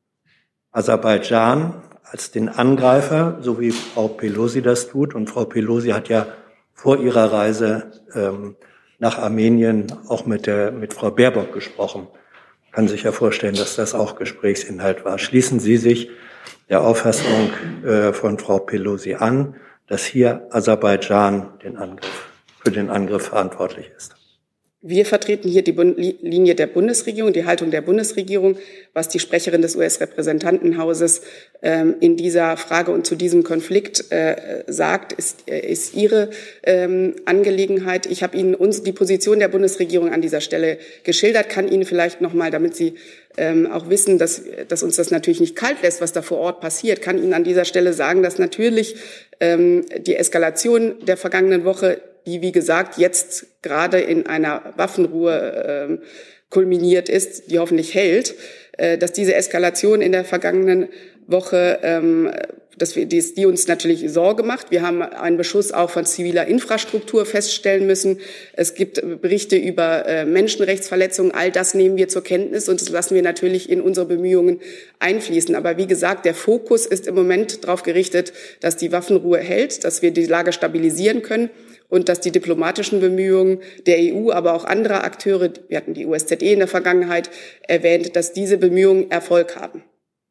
[SPEAKER 3] Aserbaidschan als den Angreifer, so wie Frau Pelosi das tut. Und Frau Pelosi hat ja vor ihrer Reise nach Armenien auch mit Frau Baerbock gesprochen. Kann sich ja vorstellen, dass das auch Gesprächsinhalt war. Schließen Sie sich der Auffassung von Frau Pelosi an, dass hier Aserbaidschan für den Angriff verantwortlich ist?
[SPEAKER 8] Wir vertreten hier die Linie der Bundesregierung, die Haltung der Bundesregierung. Was die Sprecherin des US-Repräsentantenhauses in dieser Frage und zu diesem Konflikt sagt, ist ihre Angelegenheit. Ich habe Ihnen die Position der Bundesregierung an dieser Stelle geschildert, kann Ihnen vielleicht nochmal, damit Sie auch wissen, dass uns das natürlich nicht kalt lässt, was da vor Ort passiert, kann Ihnen an dieser Stelle sagen, dass natürlich die Eskalation der vergangenen Woche, die, wie gesagt, jetzt gerade in einer Waffenruhe kulminiert ist, die hoffentlich hält, dass diese Eskalation in der vergangenen Woche, die uns natürlich Sorge macht. Wir haben einen Beschuss auch von ziviler Infrastruktur feststellen müssen. Es gibt Berichte über Menschenrechtsverletzungen. All das nehmen wir zur Kenntnis und das lassen wir natürlich in unsere Bemühungen einfließen. Aber wie gesagt, der Fokus ist im Moment darauf gerichtet, dass die Waffenruhe hält, dass wir die Lage stabilisieren können und dass die diplomatischen Bemühungen der EU, aber auch anderer Akteure, wir hatten die OSZE in der Vergangenheit erwähnt, dass diese Bemühungen Erfolg haben.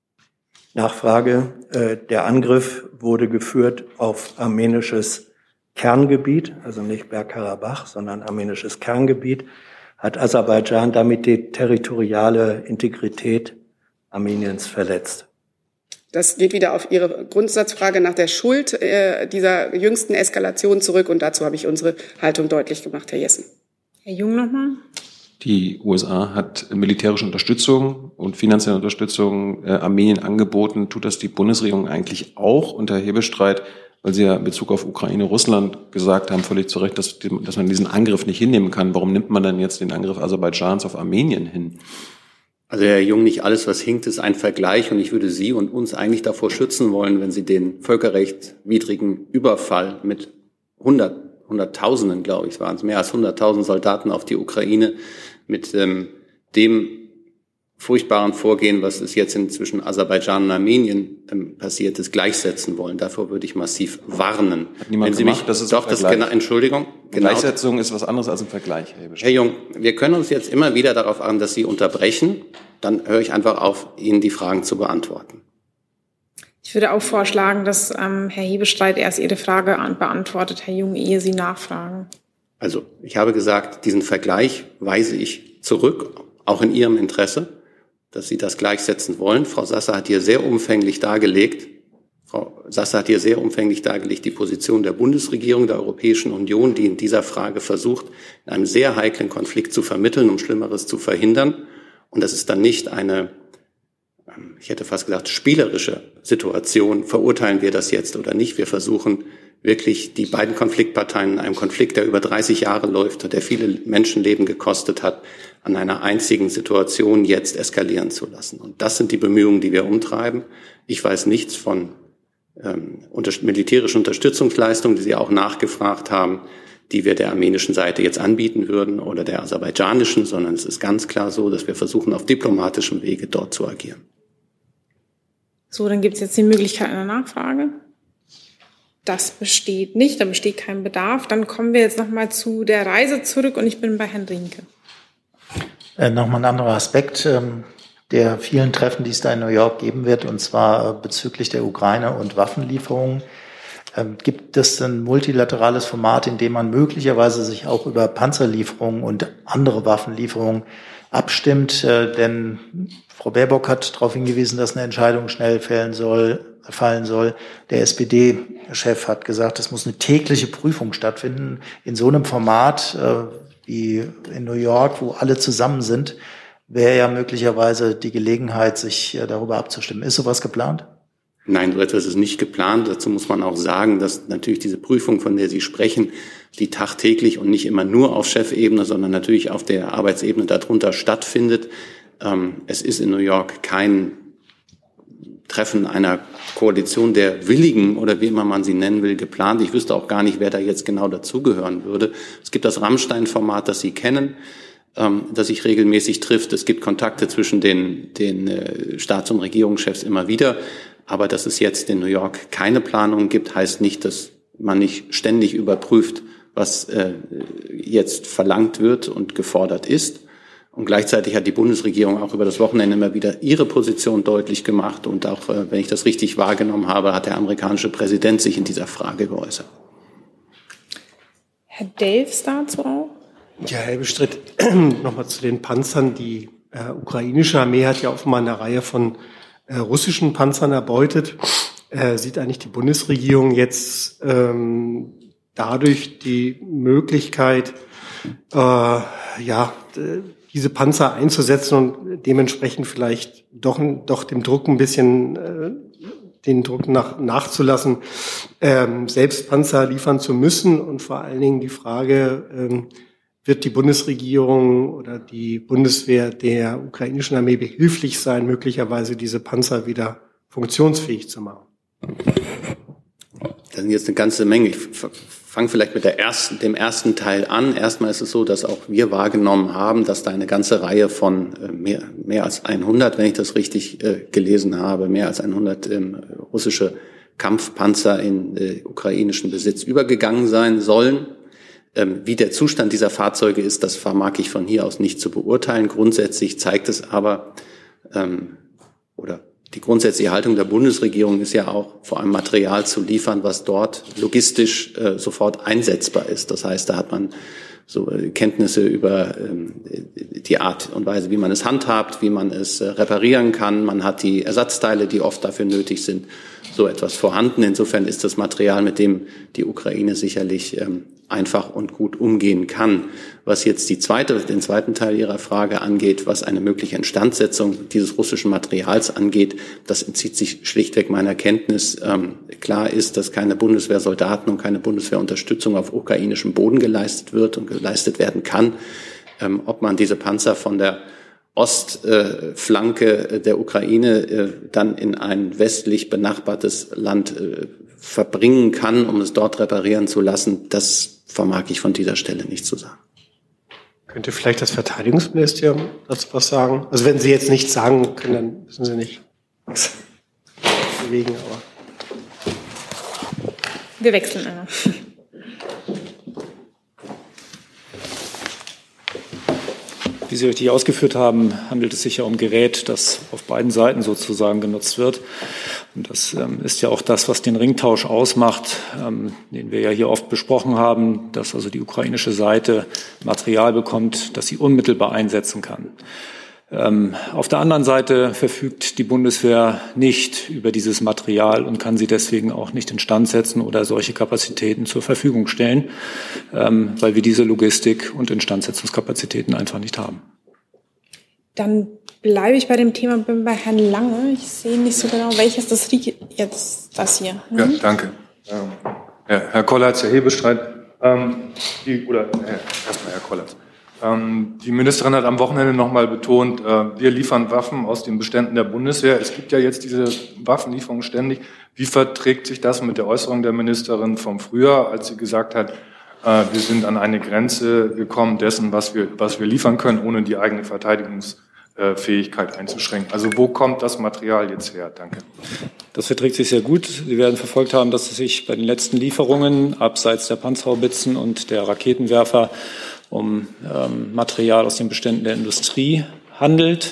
[SPEAKER 3] Nachfrage. Der Angriff wurde geführt auf armenisches Kerngebiet, also nicht Bergkarabach, sondern armenisches Kerngebiet. Hat Aserbaidschan damit die territoriale Integrität Armeniens verletzt?
[SPEAKER 8] Das geht wieder auf Ihre Grundsatzfrage nach der Schuld dieser jüngsten Eskalation zurück. Und dazu habe ich unsere Haltung deutlich gemacht, Herr Jessen.
[SPEAKER 1] Herr Jung nochmal.
[SPEAKER 7] Die USA hat militärische Unterstützung und finanzielle Unterstützung Armenien angeboten. Tut das die Bundesregierung eigentlich auch? Und Herr Hebestreit, weil Sie ja in Bezug auf Ukraine, Russland gesagt haben, völlig zu Recht, dass man diesen Angriff nicht hinnehmen kann. Warum nimmt man dann jetzt den Angriff Aserbaidschans auf Armenien hin?
[SPEAKER 2] Also Herr Jung, nicht alles, was hinkt, ist ein Vergleich. Und ich würde Sie und uns eigentlich davor schützen wollen, wenn Sie den völkerrechtswidrigen Überfall mit Hunderttausenden, glaube ich, waren es mehr als 100.000 Soldaten auf die Ukraine mit dem furchtbaren Vorgehen, was es jetzt zwischen Aserbaidschan und Armenien passiert ist, gleichsetzen wollen. Davor würde ich massiv warnen.
[SPEAKER 7] Hat niemand gemacht? Das ist
[SPEAKER 2] doch, das Entschuldigung.
[SPEAKER 7] Gleichsetzung ist was anderes als ein Vergleich.
[SPEAKER 2] Herr Jung, wir können uns jetzt immer wieder darauf achten, dass Sie unterbrechen. Dann höre ich einfach auf, Ihnen die Fragen zu beantworten.
[SPEAKER 1] Ich würde auch vorschlagen, dass Herr Hebestreit erst Ihre Frage beantwortet, Herr Jung, ehe Sie nachfragen.
[SPEAKER 2] Also, ich habe gesagt, diesen Vergleich weise ich zurück, auch in Ihrem Interesse, dass Sie das gleichsetzen wollen. Frau Sasser hat hier sehr umfänglich dargelegt, die Position der Bundesregierung, der Europäischen Union, die in dieser Frage versucht, in einem sehr heiklen Konflikt zu vermitteln, um Schlimmeres zu verhindern. Und das ist dann nicht eine, ich hätte fast gesagt, spielerische Situation. Verurteilen wir das jetzt oder nicht? Wir versuchen wirklich die beiden Konfliktparteien in einem Konflikt, der über 30 Jahre läuft, der viele Menschenleben gekostet hat, an einer einzigen Situation jetzt eskalieren zu lassen. Und das sind die Bemühungen, die wir umtreiben. Ich weiß nichts von militärischen Unterstützungsleistungen, die Sie auch nachgefragt haben, die wir der armenischen Seite jetzt anbieten würden oder der aserbaidschanischen, sondern es ist ganz klar so, dass wir versuchen, auf diplomatischem Wege dort zu agieren.
[SPEAKER 1] So, dann gibt es jetzt die Möglichkeit einer Nachfrage. Das besteht nicht, da besteht kein Bedarf. Dann kommen wir jetzt nochmal zu der Reise zurück und ich bin bei Herrn Rinke.
[SPEAKER 6] Nochmal ein anderer Aspekt der vielen Treffen, die es da in New York geben wird, und zwar bezüglich der Ukraine und Waffenlieferungen. Gibt es ein multilaterales Format, in dem man möglicherweise sich auch über Panzerlieferungen und andere Waffenlieferungen abstimmt? Denn Frau Baerbock hat darauf hingewiesen, dass eine Entscheidung schnell fallen soll. Der SPD-Chef hat gesagt, es muss eine tägliche Prüfung stattfinden. In so einem Format wie in New York, wo alle zusammen sind, wäre ja möglicherweise die Gelegenheit, sich darüber abzustimmen. Ist sowas geplant?
[SPEAKER 2] Nein, so etwas ist nicht geplant. Dazu muss man auch sagen, dass natürlich diese Prüfung, von der Sie sprechen, die tagtäglich und nicht immer nur auf Chefebene, sondern natürlich auf der Arbeitsebene darunter stattfindet. Es ist in New York kein Treffen einer Koalition der Willigen oder wie immer man sie nennen will, geplant. Ich wüsste auch gar nicht, wer da jetzt genau dazugehören würde. Es gibt das Rammstein-Format, das Sie kennen, das sich regelmäßig trifft. Es gibt Kontakte zwischen den Staats- und Regierungschefs immer wieder. Aber dass es jetzt in New York keine Planung gibt, heißt nicht, dass man nicht ständig überprüft, was jetzt verlangt wird und gefordert ist. Und gleichzeitig hat die Bundesregierung auch über das Wochenende immer wieder ihre Position deutlich gemacht. Und auch, wenn ich das richtig wahrgenommen habe, hat der amerikanische Präsident sich in dieser Frage geäußert.
[SPEAKER 1] Herr Delfs dazu auch?
[SPEAKER 9] Ja, Herr Bestritt, nochmal zu den Panzern. Die ukrainische Armee hat ja offenbar eine Reihe von russischen Panzern erbeutet. Sieht eigentlich die Bundesregierung jetzt dadurch die Möglichkeit, diese Panzer einzusetzen und dementsprechend vielleicht doch dem Druck ein bisschen den Druck nachzulassen, selbst Panzer liefern zu müssen? Und vor allen Dingen die Frage, wird die Bundesregierung oder die Bundeswehr der ukrainischen Armee behilflich sein, möglicherweise diese Panzer wieder funktionsfähig zu machen?
[SPEAKER 2] Das sind jetzt eine ganze Menge. Ich fange vielleicht mit dem ersten Teil an. Erstmal ist es so, dass auch wir wahrgenommen haben, dass da eine ganze Reihe von mehr als 100, wenn ich das richtig gelesen habe, mehr als 100 russische Kampfpanzer in ukrainischen Besitz übergegangen sein sollen. Wie der Zustand dieser Fahrzeuge ist, das vermag ich von hier aus nicht zu beurteilen. Grundsätzlich zeigt es aber, oder die grundsätzliche Haltung der Bundesregierung ist ja auch, vor allem Material zu liefern, was dort logistisch sofort einsetzbar ist. Das heißt, da hat man so Kenntnisse über die Art und Weise, wie man es handhabt, wie man es reparieren kann. Man hat die Ersatzteile, die oft dafür nötig sind, so etwas vorhanden. Insofern ist das Material, mit dem die Ukraine sicherlich einfach und gut umgehen kann. Was jetzt den zweiten Teil Ihrer Frage angeht, was eine mögliche Instandsetzung dieses russischen Materials angeht, das entzieht sich schlichtweg meiner Kenntnis. Klar ist, dass keine Bundeswehrsoldaten und keine Bundeswehrunterstützung auf ukrainischem Boden geleistet wird und geleistet werden kann. Ob man diese Panzer von der Ostflanke der Ukraine dann in ein westlich benachbartes Land verbringen kann, um es dort reparieren zu lassen, das vermag ich von dieser Stelle nicht zu sagen.
[SPEAKER 9] Könnte vielleicht das Verteidigungsministerium dazu was sagen? Also wenn Sie jetzt nichts sagen können, dann müssen Sie nicht bewegen. Aber
[SPEAKER 1] wir wechseln einmal.
[SPEAKER 13] Wie Sie richtig ausgeführt haben, handelt es sich ja um Gerät, das auf beiden Seiten sozusagen genutzt wird. Und das ist ja auch das, was den Ringtausch ausmacht, den wir ja hier oft besprochen haben, dass also die ukrainische Seite Material bekommt, das sie unmittelbar einsetzen kann. Auf der anderen Seite verfügt die Bundeswehr nicht über dieses Material und kann sie deswegen auch nicht instand setzen oder solche Kapazitäten zur Verfügung stellen, weil wir diese Logistik und Instandsetzungskapazitäten einfach nicht haben.
[SPEAKER 1] Dann bleibe ich bei dem Thema, bin bei Herrn Lange. Ich sehe nicht so genau, welches das jetzt das hier.
[SPEAKER 14] Ja, danke. Herr Kollatz, Herr Hebestreit, erstmal Herr Kollatz. Die Ministerin hat am Wochenende nochmal betont, wir liefern Waffen aus den Beständen der Bundeswehr. Es gibt ja jetzt diese Waffenlieferungen ständig. Wie verträgt sich das mit der Äußerung der Ministerin vom Frühjahr, als sie gesagt hat, wir sind an eine Grenze gekommen dessen, was wir liefern können, ohne die eigene Verteidigungsfähigkeit einzuschränken? Also wo kommt das Material jetzt her? Danke.
[SPEAKER 13] Das verträgt sich sehr gut. Sie werden verfolgt haben, dass es sich bei den letzten Lieferungen abseits der Panzerhaubitzen und der Raketenwerfer um Material aus den Beständen der Industrie handelt.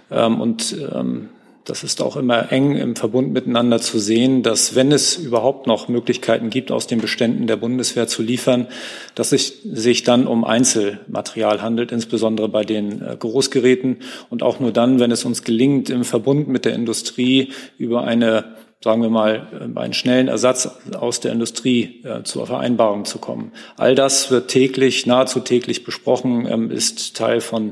[SPEAKER 13] Das ist auch immer eng im Verbund miteinander zu sehen, dass wenn es überhaupt noch Möglichkeiten gibt, aus den Beständen der Bundeswehr zu liefern, dass es sich dann um Einzelmaterial handelt, insbesondere bei den Großgeräten und auch nur dann, wenn es uns gelingt, im Verbund mit der Industrie über einen schnellen Ersatz aus der Industrie zur Vereinbarung zu kommen. All das wird nahezu täglich besprochen, ist Teil von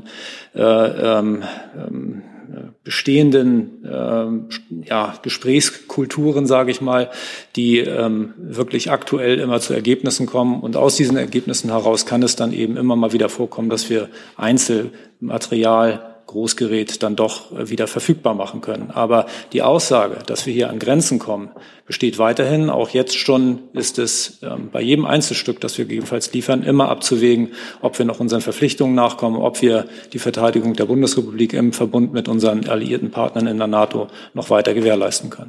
[SPEAKER 13] bestehenden Gesprächskulturen, sage ich mal, die wirklich aktuell immer zu Ergebnissen kommen. Und aus diesen Ergebnissen heraus kann es dann eben immer mal wieder vorkommen, dass wir Einzelmaterial, Großgerät dann doch wieder verfügbar machen können. Aber die Aussage, dass wir hier an Grenzen kommen, besteht weiterhin. Auch jetzt schon ist es bei jedem Einzelstück, das wir gegebenenfalls liefern, immer abzuwägen, ob wir noch unseren Verpflichtungen nachkommen, ob wir die Verteidigung der Bundesrepublik im Verbund mit unseren alliierten Partnern in der NATO noch weiter gewährleisten können.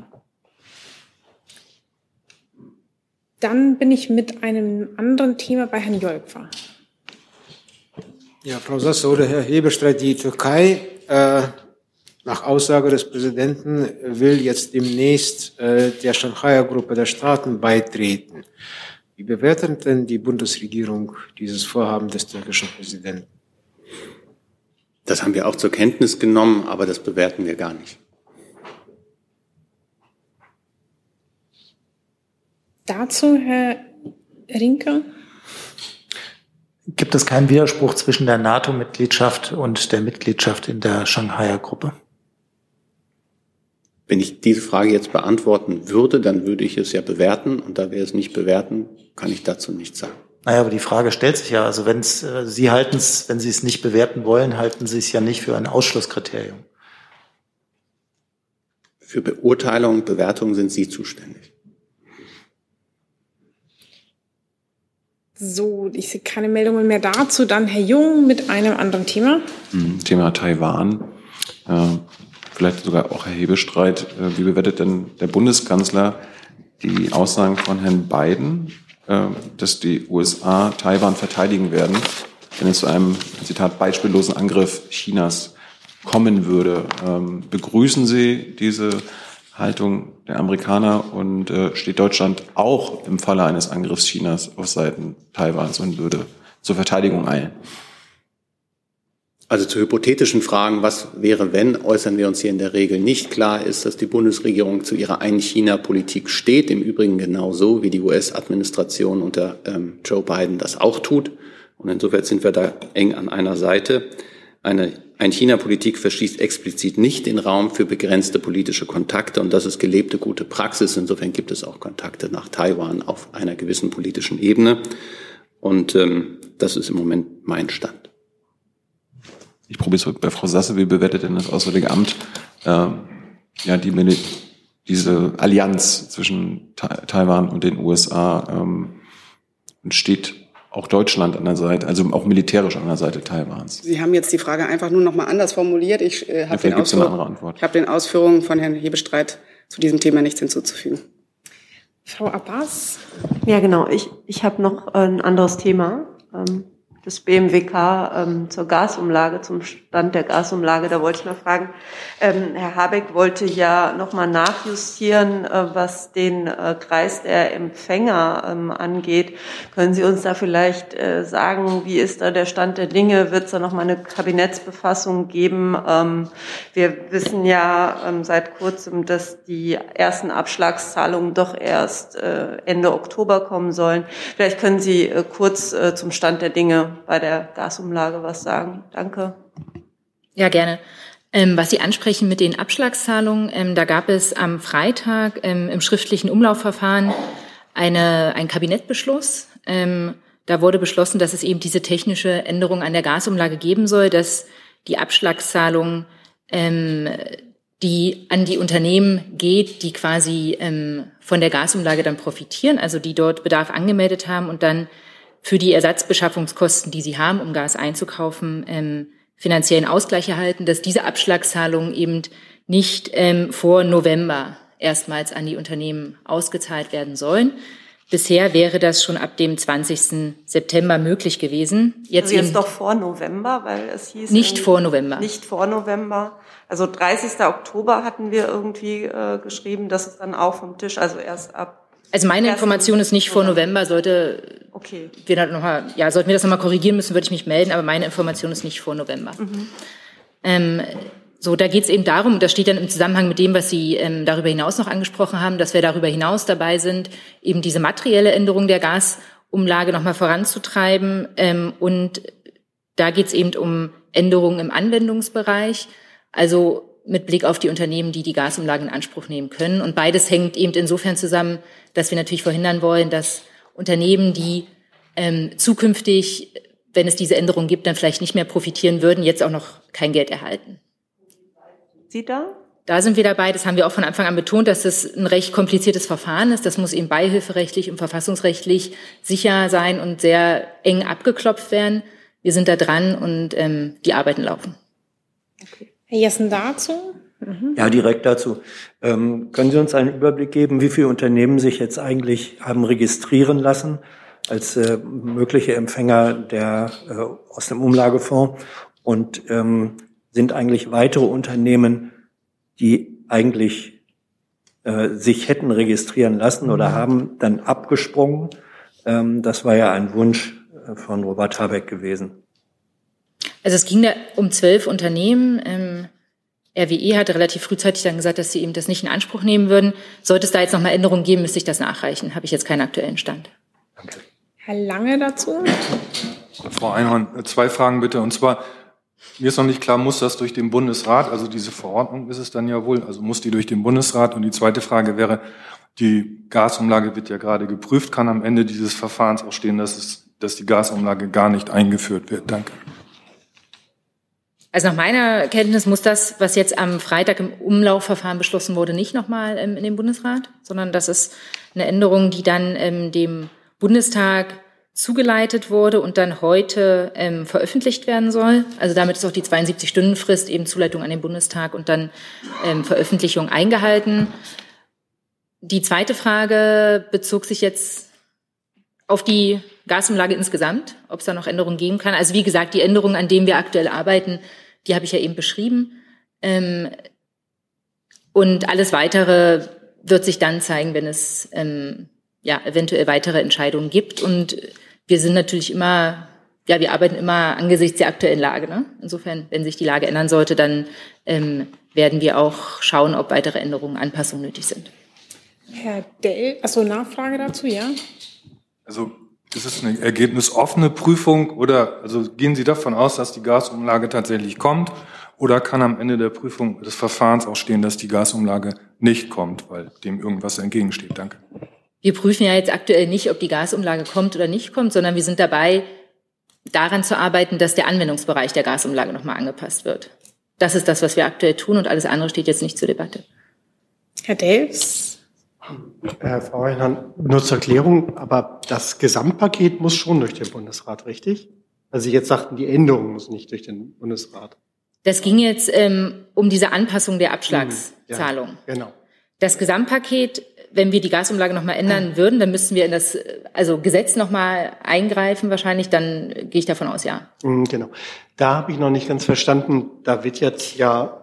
[SPEAKER 1] Dann bin ich mit einem anderen Thema bei Herrn Jolkwa.
[SPEAKER 4] Ja, Frau Sasse oder Herr Hebestreit, die Türkei, nach Aussage des Präsidenten, will jetzt demnächst der Shanghaier Gruppe der Staaten beitreten. Wie bewertet denn die Bundesregierung dieses Vorhaben des türkischen Präsidenten?
[SPEAKER 2] Das haben wir auch zur Kenntnis genommen, aber das bewerten wir gar nicht.
[SPEAKER 1] Dazu Herr Rinke.
[SPEAKER 6] Gibt es keinen Widerspruch zwischen der NATO-Mitgliedschaft und der Mitgliedschaft in der Shanghaier Gruppe?
[SPEAKER 2] Wenn ich diese Frage jetzt beantworten würde, dann würde ich es ja bewerten. Und da wir es nicht bewerten, kann ich dazu nichts sagen.
[SPEAKER 6] Naja, aber die Frage stellt sich ja. Also wenn Sie es nicht bewerten wollen, halten Sie es ja nicht für ein Ausschlusskriterium.
[SPEAKER 2] Für Beurteilung, Bewertung sind Sie zuständig.
[SPEAKER 1] So, ich sehe keine Meldungen mehr dazu. Dann Herr Jung mit einem anderen Thema.
[SPEAKER 7] Thema Taiwan. Vielleicht sogar auch Herr Hebestreit. Wie bewertet denn der Bundeskanzler die Aussagen von Herrn Biden, dass die USA Taiwan verteidigen werden, wenn es zu einem, Zitat, beispiellosen Angriff Chinas kommen würde? Begrüßen Sie diese Haltung der Amerikaner und steht Deutschland auch im Falle eines Angriffs Chinas auf Seiten Taiwans und würde zur Verteidigung eilen?
[SPEAKER 2] Also zu hypothetischen Fragen, was wäre, wenn, äußern wir uns hier in der Regel nicht. Klar ist, dass die Bundesregierung zu ihrer Ein-China-Politik steht, im Übrigen genauso wie die US-Administration unter Joe Biden das auch tut. Und insofern sind wir da eng an einer Seite. Eine Ein-China-Politik verschließt explizit nicht den Raum für begrenzte politische Kontakte, und das ist gelebte gute Praxis. Insofern gibt es auch Kontakte nach Taiwan auf einer gewissen politischen Ebene. Und das ist im Moment mein Stand.
[SPEAKER 7] Ich probiere es bei Frau Sasse. Wie bewertet denn das Auswärtige Amt diese Allianz zwischen Taiwan und den USA? Und steht auch Deutschland an der Seite, also auch militärisch an der Seite Taiwans?
[SPEAKER 8] Sie haben jetzt die Frage einfach nur noch mal anders formuliert. Ich habe den Ausführungen von Herrn Hebestreit zu diesem Thema nichts hinzuzufügen.
[SPEAKER 1] Frau Abbas?
[SPEAKER 15] Ja, genau. Ich habe noch ein anderes Thema. Das BMWK zur Gasumlage, zum Stand der Gasumlage. Da wollte ich mal fragen, Herr Habeck wollte ja nochmal nachjustieren, was den Kreis der Empfänger angeht. Können Sie uns da vielleicht sagen, wie ist da der Stand der Dinge? Wird es da nochmal eine Kabinettsbefassung geben? Wir wissen ja seit kurzem, dass die ersten Abschlagszahlungen doch erst Ende Oktober kommen sollen. Vielleicht können Sie kurz zum Stand der Dinge bei der Gasumlage was sagen. Danke.
[SPEAKER 16] Ja, gerne. Was Sie ansprechen mit den Abschlagszahlungen, da gab es am Freitag im schriftlichen Umlaufverfahren einen Kabinettbeschluss. Da wurde beschlossen, dass es eben diese technische Änderung an der Gasumlage geben soll, dass die Abschlagszahlung, die an die Unternehmen geht, die quasi von der Gasumlage dann profitieren, also die dort Bedarf angemeldet haben und dann für die Ersatzbeschaffungskosten, die sie haben, um Gas einzukaufen, finanziellen Ausgleich erhalten, dass diese Abschlagszahlungen eben nicht vor November erstmals an die Unternehmen ausgezahlt werden sollen. Bisher wäre das schon ab dem 20. September möglich gewesen.
[SPEAKER 15] Jetzt doch vor November, weil es hieß...
[SPEAKER 16] Nicht vor November.
[SPEAKER 15] Nicht vor November. Also 30. Oktober hatten wir irgendwie geschrieben, dass es dann auch vom Tisch, also erst ab...
[SPEAKER 16] Also meine Information ist nicht vor November, sollten wir das nochmal korrigieren müssen, würde ich mich melden, aber meine Information ist nicht vor November. Da geht es eben darum, und das steht dann im Zusammenhang mit dem, was Sie darüber hinaus noch angesprochen haben, dass wir darüber hinaus dabei sind, eben diese materielle Änderung der Gasumlage nochmal voranzutreiben. Und da geht es eben um Änderungen im Anwendungsbereich, also mit Blick auf die Unternehmen, die die Gasumlagen in Anspruch nehmen können. Und beides hängt eben insofern zusammen, dass wir natürlich verhindern wollen, dass Unternehmen, die zukünftig, wenn es diese Änderungen gibt, dann vielleicht nicht mehr profitieren würden, jetzt auch noch kein Geld erhalten.
[SPEAKER 15] Sie da?
[SPEAKER 16] Da sind wir dabei, das haben wir auch von Anfang an betont, dass das ein recht kompliziertes Verfahren ist. Das muss eben beihilferechtlich und verfassungsrechtlich sicher sein und sehr eng abgeklopft werden. Wir sind da dran und die Arbeiten laufen.
[SPEAKER 1] Okay. Herr Jessen dazu?
[SPEAKER 3] Ja, direkt dazu. Können Sie uns einen Überblick geben, wie viele Unternehmen sich jetzt eigentlich haben registrieren lassen als mögliche Empfänger aus dem Umlagefonds? Und sind eigentlich weitere Unternehmen, die eigentlich sich hätten registrieren lassen oder haben, dann abgesprungen? Das war ja ein Wunsch von Robert Habeck gewesen.
[SPEAKER 16] Also es ging da um 12 Unternehmen. RWE hatte relativ frühzeitig dann gesagt, dass sie eben das nicht in Anspruch nehmen würden. Sollte es da jetzt nochmal Änderungen geben, müsste ich das nachreichen. Habe ich jetzt keinen aktuellen Stand.
[SPEAKER 3] Danke.
[SPEAKER 1] Herr Lange dazu?
[SPEAKER 14] Frau Einhorn, 2 Fragen bitte. Und zwar, mir ist noch nicht klar, muss das durch den Bundesrat, also diese Verordnung ist es dann ja wohl, also muss die durch den Bundesrat? Und die zweite Frage wäre, die Gasumlage wird ja gerade geprüft, kann am Ende dieses Verfahrens auch stehen, dass die Gasumlage gar nicht eingeführt wird? Danke.
[SPEAKER 16] Also nach meiner Kenntnis muss das, was jetzt am Freitag im Umlaufverfahren beschlossen wurde, nicht nochmal in den Bundesrat, sondern das ist eine Änderung, die dann dem Bundestag zugeleitet wurde und dann heute veröffentlicht werden soll. Also damit ist auch die 72-Stunden-Frist, eben Zuleitung an den Bundestag und dann Veröffentlichung eingehalten. Die zweite Frage bezog sich jetzt auf die Gasumlage insgesamt, ob es da noch Änderungen geben kann. Also wie gesagt, die Änderungen, an denen wir aktuell arbeiten, die habe ich ja eben beschrieben. Und alles Weitere wird sich dann zeigen, wenn es eventuell weitere Entscheidungen gibt. Und wir sind natürlich immer, wir arbeiten immer angesichts der aktuellen Lage. Ne? Insofern, wenn sich die Lage ändern sollte, dann werden wir auch schauen, ob weitere Änderungen, Anpassungen nötig sind.
[SPEAKER 1] Herr Dell, Nachfrage dazu, ja?
[SPEAKER 14] Also ist es eine ergebnisoffene Prüfung oder also gehen Sie davon aus, dass die Gasumlage tatsächlich kommt oder kann am Ende der Prüfung des Verfahrens auch stehen, dass die Gasumlage nicht kommt, weil dem irgendwas entgegensteht? Danke.
[SPEAKER 16] Wir prüfen ja jetzt aktuell nicht, ob die Gasumlage kommt oder nicht kommt, sondern wir sind dabei, daran zu arbeiten, dass der Anwendungsbereich der Gasumlage nochmal angepasst wird. Das ist das, was wir aktuell tun und alles andere steht jetzt nicht zur Debatte.
[SPEAKER 1] Herr Delfs?
[SPEAKER 9] Frau Einhorn, nur zur Erklärung, aber das Gesamtpaket muss schon durch den Bundesrat, richtig? Also Sie jetzt sagten, die Änderung muss nicht durch den Bundesrat. Das
[SPEAKER 16] ging jetzt um diese Anpassung der Abschlagszahlung.
[SPEAKER 9] Ja, genau.
[SPEAKER 16] Das Gesamtpaket, wenn wir die Gasumlage nochmal ändern würden, dann müssten wir in das Gesetz nochmal eingreifen wahrscheinlich, dann gehe ich davon aus, ja.
[SPEAKER 9] Genau. Da habe ich noch nicht ganz verstanden, da wird jetzt ja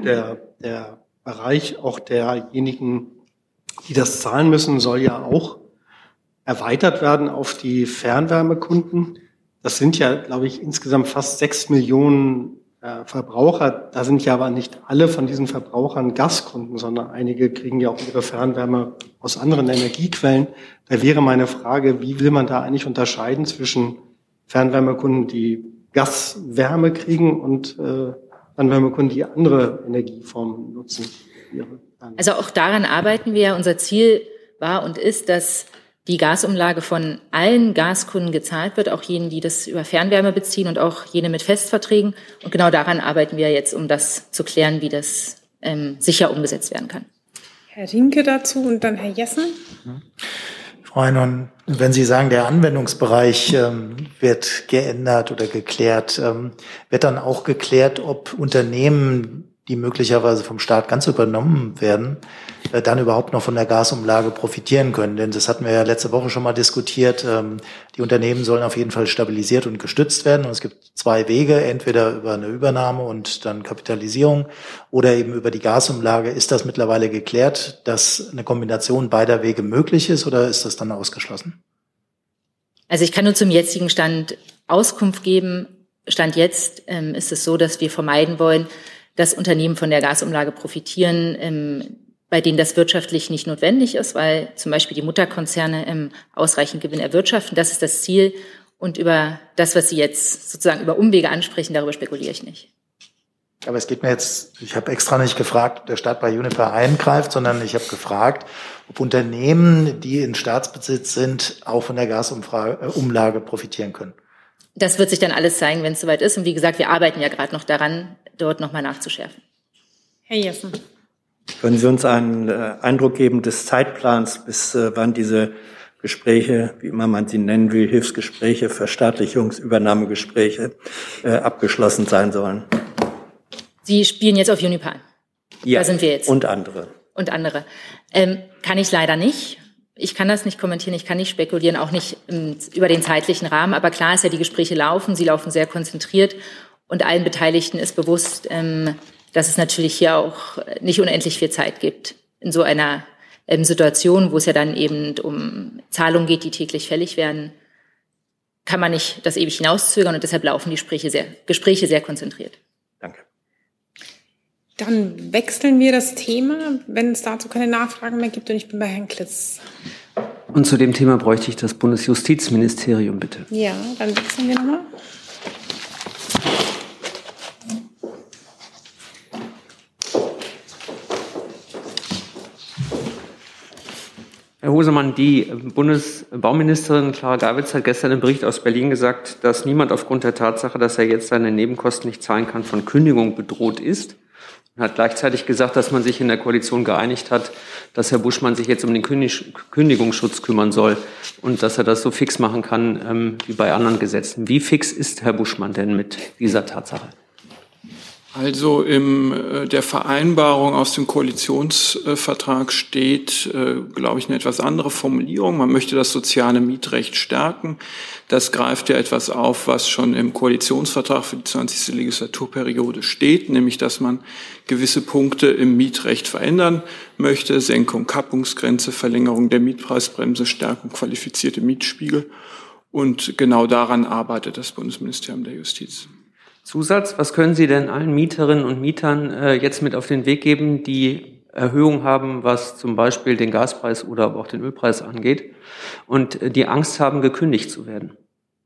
[SPEAKER 9] der Bereich auch derjenigen, die das zahlen müssen, soll ja auch erweitert werden auf die Fernwärmekunden. Das sind ja, glaube ich, insgesamt fast 6 Millionen Verbraucher. Da sind ja aber nicht alle von diesen Verbrauchern Gaskunden, sondern einige kriegen ja auch ihre Fernwärme aus anderen Energiequellen. Da wäre meine Frage, wie will man da eigentlich unterscheiden zwischen Fernwärmekunden, die Gaswärme kriegen und Fernwärmekunden, die andere Energieformen nutzen?
[SPEAKER 16] Also auch daran arbeiten wir. Unser Ziel war und ist, dass die Gasumlage von allen Gaskunden gezahlt wird, auch jenen, die das über Fernwärme beziehen und auch jene mit Festverträgen. Und genau daran arbeiten wir jetzt, um das zu klären, wie das sicher umgesetzt werden kann.
[SPEAKER 1] Herr Rinke dazu und dann Herr Jessen.
[SPEAKER 6] Frau Einhorn, wenn Sie sagen, der Anwendungsbereich wird geändert oder geklärt, wird dann auch geklärt, ob Unternehmen, die möglicherweise vom Staat ganz übernommen werden, dann überhaupt noch von der Gasumlage profitieren können. Denn das hatten wir ja letzte Woche schon mal diskutiert. Die Unternehmen sollen auf jeden Fall stabilisiert und gestützt werden. Und es gibt 2 Wege, entweder über eine Übernahme und dann Kapitalisierung oder eben über die Gasumlage. Ist das mittlerweile geklärt, dass eine Kombination beider Wege möglich ist oder ist das dann ausgeschlossen?
[SPEAKER 16] Also ich kann nur zum jetzigen Stand Auskunft geben. Stand jetzt ist es so, dass wir vermeiden wollen, dass Unternehmen von der Gasumlage profitieren, bei denen das wirtschaftlich nicht notwendig ist, weil zum Beispiel die Mutterkonzerne ausreichend Gewinn erwirtschaften. Das ist das Ziel. Und über das, was Sie jetzt sozusagen über Umwege ansprechen, darüber spekuliere ich nicht.
[SPEAKER 6] Aber es geht mir jetzt, ich habe extra nicht gefragt, ob der Staat bei Uniper eingreift, sondern ich habe gefragt, ob Unternehmen, die in Staatsbesitz sind, auch von der Gasumlage profitieren können.
[SPEAKER 16] das wird sich dann alles zeigen, wenn es soweit ist. Und wie gesagt, wir arbeiten ja gerade noch daran, dort nochmal nachzuschärfen.
[SPEAKER 1] Herr Jessen.
[SPEAKER 3] Können Sie uns einen Eindruck geben des Zeitplans, bis wann diese Gespräche, wie immer man sie nennen will, Hilfsgespräche, Verstaatlichungsübernahmegespräche abgeschlossen sein sollen?
[SPEAKER 16] Sie spielen jetzt auf Unipan.
[SPEAKER 3] Ja,
[SPEAKER 16] da sind wir jetzt.
[SPEAKER 3] Und andere.
[SPEAKER 16] Kann ich leider nicht. Ich kann das nicht kommentieren, ich kann nicht spekulieren, auch nicht über den zeitlichen Rahmen. Aber klar ist ja, die Gespräche laufen, sie laufen sehr konzentriert und allen Beteiligten ist bewusst, dass es natürlich hier auch nicht unendlich viel Zeit gibt. In so einer Situation, wo es ja dann eben um Zahlungen geht, die täglich fällig werden, kann man nicht das ewig hinauszögern und deshalb laufen die Gespräche sehr konzentriert.
[SPEAKER 3] Danke.
[SPEAKER 1] Dann wechseln wir das Thema, wenn es dazu keine Nachfragen mehr gibt. Und ich bin bei Herrn Klitz.
[SPEAKER 12] Und zu dem Thema bräuchte ich das Bundesjustizministerium, bitte.
[SPEAKER 1] Ja, dann wechseln wir nochmal.
[SPEAKER 12] Herr Hosemann, die Bundesbauministerin Clara Geiwitz hat gestern im Bericht aus Berlin gesagt, dass niemand aufgrund der Tatsache, dass er jetzt seine Nebenkosten nicht zahlen kann, von Kündigung bedroht ist. Und hat gleichzeitig gesagt, dass man sich in der Koalition geeinigt hat, dass Herr Buschmann sich jetzt um den Kündigungsschutz kümmern soll und dass er das so fix machen kann wie bei anderen Gesetzen. Wie fix ist Herr Buschmann denn mit dieser Tatsache?
[SPEAKER 17] Also in der Vereinbarung aus dem Koalitionsvertrag steht, glaube ich, eine etwas andere Formulierung. Man möchte das soziale Mietrecht stärken. Das greift ja etwas auf, was schon im Koalitionsvertrag für die 20. Legislaturperiode steht, nämlich dass man gewisse Punkte im Mietrecht verändern möchte. Senkung Kappungsgrenze, Verlängerung der Mietpreisbremse, Stärkung qualifizierte Mietspiegel. Und genau daran arbeitet das Bundesministerium der Justiz.
[SPEAKER 12] Zusatz, was können Sie denn allen Mieterinnen und Mietern jetzt mit auf den Weg geben, die Erhöhung haben, was zum Beispiel den Gaspreis oder aber auch den Ölpreis angeht und die Angst haben, gekündigt zu werden?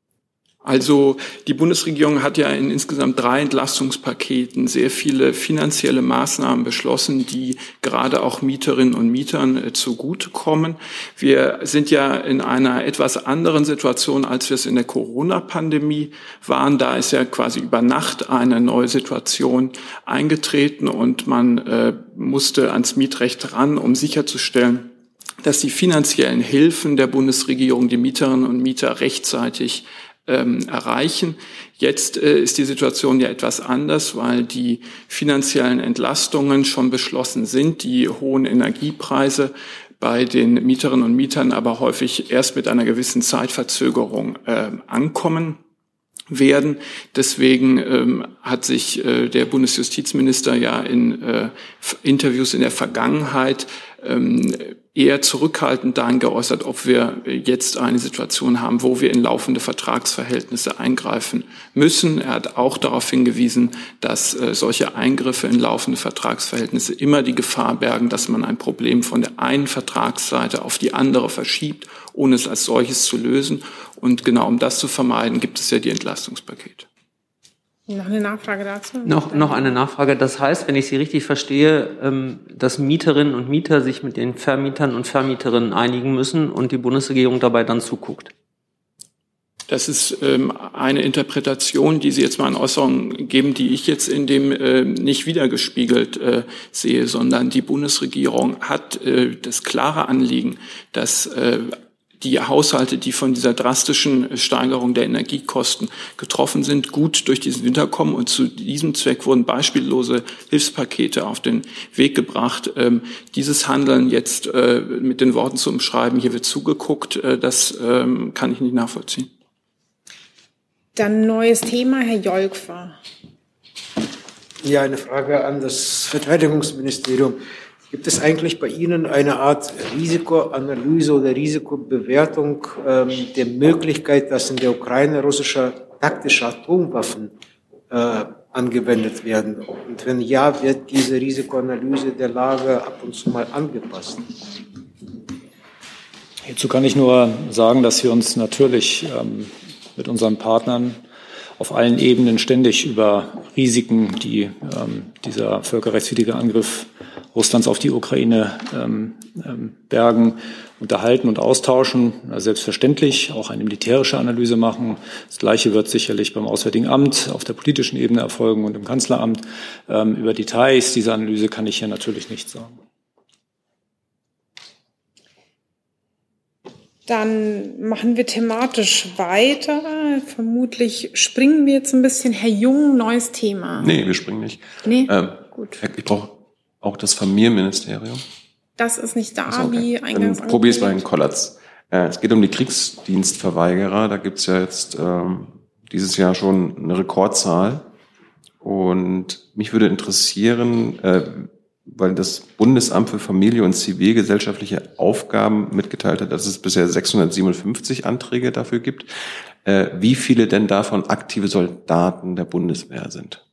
[SPEAKER 17] Also die Bundesregierung hat ja in insgesamt 3 Entlastungspaketen sehr viele finanzielle Maßnahmen beschlossen, die gerade auch Mieterinnen und Mietern zugutekommen. Wir sind ja in einer etwas anderen Situation, als wir es in der Corona-Pandemie waren. Da ist ja quasi über Nacht eine neue Situation eingetreten und man musste ans Mietrecht ran, um sicherzustellen, dass die finanziellen Hilfen der Bundesregierung die Mieterinnen und Mieter rechtzeitig erreichen. Jetzt ist die Situation ja etwas anders, weil die finanziellen Entlastungen schon beschlossen sind, die hohen Energiepreise bei den Mieterinnen und Mietern aber häufig erst mit einer gewissen Zeitverzögerung ankommen werden. Deswegen hat sich der Bundesjustizminister ja in Interviews in der Vergangenheit eher zurückhaltend dahin geäußert, ob wir jetzt eine Situation haben, wo wir in laufende Vertragsverhältnisse eingreifen müssen. Er hat auch darauf hingewiesen, dass solche Eingriffe in laufende Vertragsverhältnisse immer die Gefahr bergen, dass man ein Problem von der einen Vertragsseite auf die andere verschiebt, ohne es als solches zu lösen. Und genau um das zu vermeiden, gibt es ja die Entlastungspakete.
[SPEAKER 1] Noch eine Nachfrage dazu?
[SPEAKER 12] Noch eine Nachfrage. Das heißt, wenn ich Sie richtig verstehe, dass Mieterinnen und Mieter sich mit den Vermietern und Vermieterinnen einigen müssen und die Bundesregierung dabei dann zuguckt.
[SPEAKER 17] Das ist eine Interpretation, die Sie jetzt mal in Äußerungen geben, die ich jetzt in dem nicht wiedergespiegelt sehe, sondern die Bundesregierung hat das klare Anliegen, dass die Haushalte, die von dieser drastischen Steigerung der Energiekosten getroffen sind, gut durch diesen Winter kommen. Und zu diesem Zweck wurden beispiellose Hilfspakete auf den Weg gebracht. Dieses Handeln jetzt mit den Worten zu umschreiben, hier wird zugeguckt, das kann ich nicht nachvollziehen.
[SPEAKER 1] Dann neues Thema, Herr Jolkfer.
[SPEAKER 4] Ja, eine Frage an das Verteidigungsministerium. Gibt es eigentlich bei Ihnen eine Art Risikoanalyse oder Risikobewertung der Möglichkeit, dass in der Ukraine russische taktische Atomwaffen angewendet werden? Und wenn ja, wird diese Risikoanalyse der Lage ab und zu mal angepasst?
[SPEAKER 13] Hierzu kann ich nur sagen, dass wir uns natürlich mit unseren Partnern auf allen Ebenen ständig über Risiken, die dieser völkerrechtswidrige Angriff Russlands auf die Ukraine bergen, unterhalten und austauschen. Selbstverständlich auch eine militärische Analyse machen. Das Gleiche wird sicherlich beim Auswärtigen Amt auf der politischen Ebene erfolgen und im Kanzleramt. Über Details dieser Analyse kann ich hier natürlich nichts sagen.
[SPEAKER 1] Dann machen wir thematisch weiter. Vermutlich springen wir jetzt ein bisschen. Herr Jung, neues Thema.
[SPEAKER 7] Nee, wir springen nicht.
[SPEAKER 1] Nee, gut.
[SPEAKER 7] Ich brauche auch das Familienministerium.
[SPEAKER 1] Das ist nicht da,
[SPEAKER 7] Okay.
[SPEAKER 1] wie eingangs
[SPEAKER 7] Dann probier es mal in Kollatz. Es geht um die Kriegsdienstverweigerer. Da gibt's ja jetzt dieses Jahr schon eine Rekordzahl. Und mich würde interessieren, weil das Bundesamt für Familie und zivilgesellschaftliche Aufgaben mitgeteilt hat, dass es bisher 657 Anträge dafür gibt. Wie viele denn davon aktive Soldaten der Bundeswehr sind?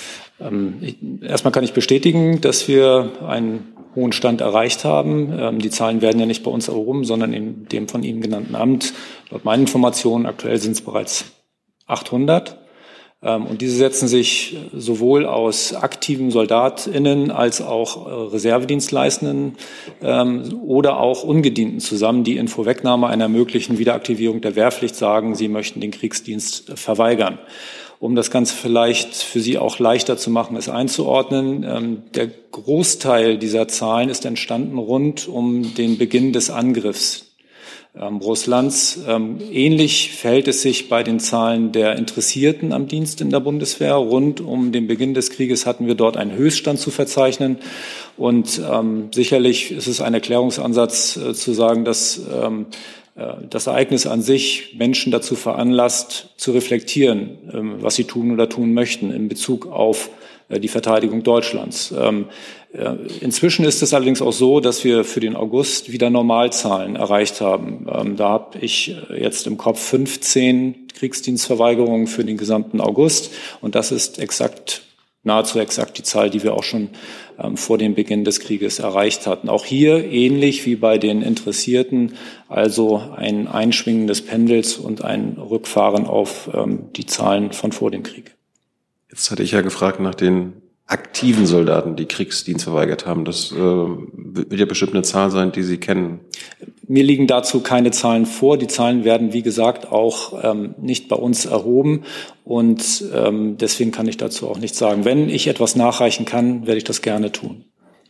[SPEAKER 13] Erstmal kann ich bestätigen, dass wir einen hohen Stand erreicht haben. Die Zahlen werden ja nicht bei uns erhoben, sondern in dem von Ihnen genannten Amt. Laut meinen Informationen aktuell sind es bereits 800. Und diese setzen sich sowohl aus aktiven SoldatInnen als auch Reservedienstleistenden oder auch Ungedienten zusammen, die in Vorwegnahme einer möglichen Wiederaktivierung der Wehrpflicht sagen, sie möchten den Kriegsdienst verweigern. Um das Ganze vielleicht für Sie auch leichter zu machen, es einzuordnen. Der Großteil dieser Zahlen ist entstanden rund um den Beginn des Angriffs Russlands. Ähnlich verhält es sich bei den Zahlen der Interessierten am Dienst in der Bundeswehr. Rund um den Beginn des Krieges hatten wir dort einen Höchststand zu verzeichnen. Und sicherlich ist es ein Erklärungsansatz zu sagen, dass das Ereignis an sich Menschen dazu veranlasst, zu reflektieren, was sie tun oder tun möchten in Bezug auf die Verteidigung Deutschlands. Inzwischen ist es allerdings auch so, dass wir für den August wieder Normalzahlen erreicht haben. Da habe ich jetzt im Kopf 15 Kriegsdienstverweigerungen für den gesamten August. Und das ist nahezu exakt die Zahl, die wir auch schon vor dem Beginn des Krieges erreicht hatten. Auch hier ähnlich wie bei den Interessierten, also ein Einschwingen des Pendels und ein Rückfahren auf die Zahlen von vor dem Krieg.
[SPEAKER 7] Jetzt hatte ich ja gefragt nach den aktiven Soldaten, die Kriegsdienst verweigert haben. Das wird ja bestimmt eine Zahl sein, die Sie kennen.
[SPEAKER 13] Mir liegen dazu keine Zahlen vor. Die Zahlen werden, wie gesagt, auch nicht bei uns erhoben. Und deswegen kann ich dazu auch nichts sagen. Wenn ich etwas nachreichen kann, werde ich das gerne tun.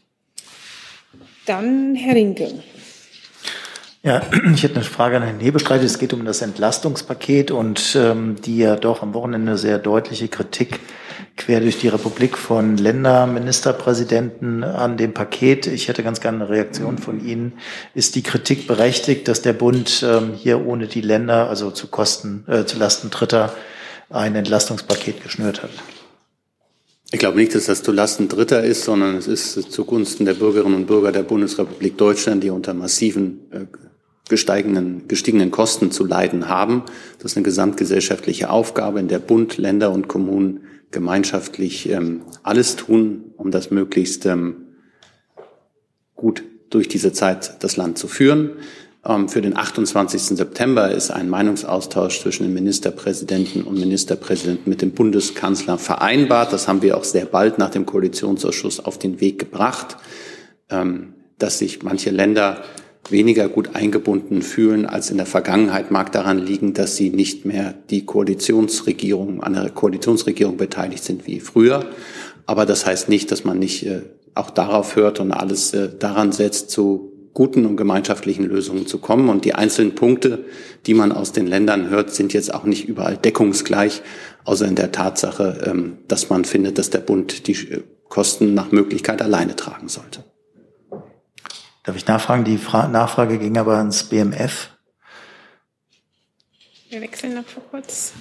[SPEAKER 1] Dann Herr Rinke.
[SPEAKER 6] Ja, ich hätte eine Frage an Herrn Hebestreit. Es geht um das Entlastungspaket und die ja doch am Wochenende sehr deutliche Kritik quer durch die Republik von Länderministerpräsidenten an dem Paket. Ich hätte ganz gerne eine Reaktion von Ihnen. Ist die Kritik berechtigt, dass der Bund hier ohne die Länder, also zu Lasten Dritter, ein Entlastungspaket geschnürt hat?
[SPEAKER 2] Ich glaube nicht, dass das zu Lasten Dritter ist, sondern es ist zugunsten der Bürgerinnen und Bürger der Bundesrepublik Deutschland, die unter massiven gestiegenen Kosten zu leiden haben. Das ist eine gesamtgesellschaftliche Aufgabe, in der Bund, Länder und Kommunen gemeinschaftlich alles tun, um das möglichst gut durch diese Zeit das Land zu führen. Für den 28. September ist ein Meinungsaustausch zwischen dem Ministerpräsidenten und Ministerpräsidenten mit dem Bundeskanzler vereinbart. Das haben wir auch sehr bald nach dem Koalitionsausschuss auf den Weg gebracht, dass sich manche Länder weniger gut eingebunden fühlen als in der Vergangenheit, mag daran liegen, dass sie nicht mehr an der Koalitionsregierung beteiligt sind wie früher. Aber das heißt nicht, dass man nicht auch darauf hört und alles daran setzt, zu guten und gemeinschaftlichen Lösungen zu kommen. Und die einzelnen Punkte, die man aus den Ländern hört, sind jetzt auch nicht überall deckungsgleich, außer in der Tatsache, dass man findet, dass der Bund die Kosten nach Möglichkeit alleine tragen sollte.
[SPEAKER 6] Darf ich nachfragen? Die Nachfrage ging aber ans BMF.
[SPEAKER 1] Wir wechseln noch kurz.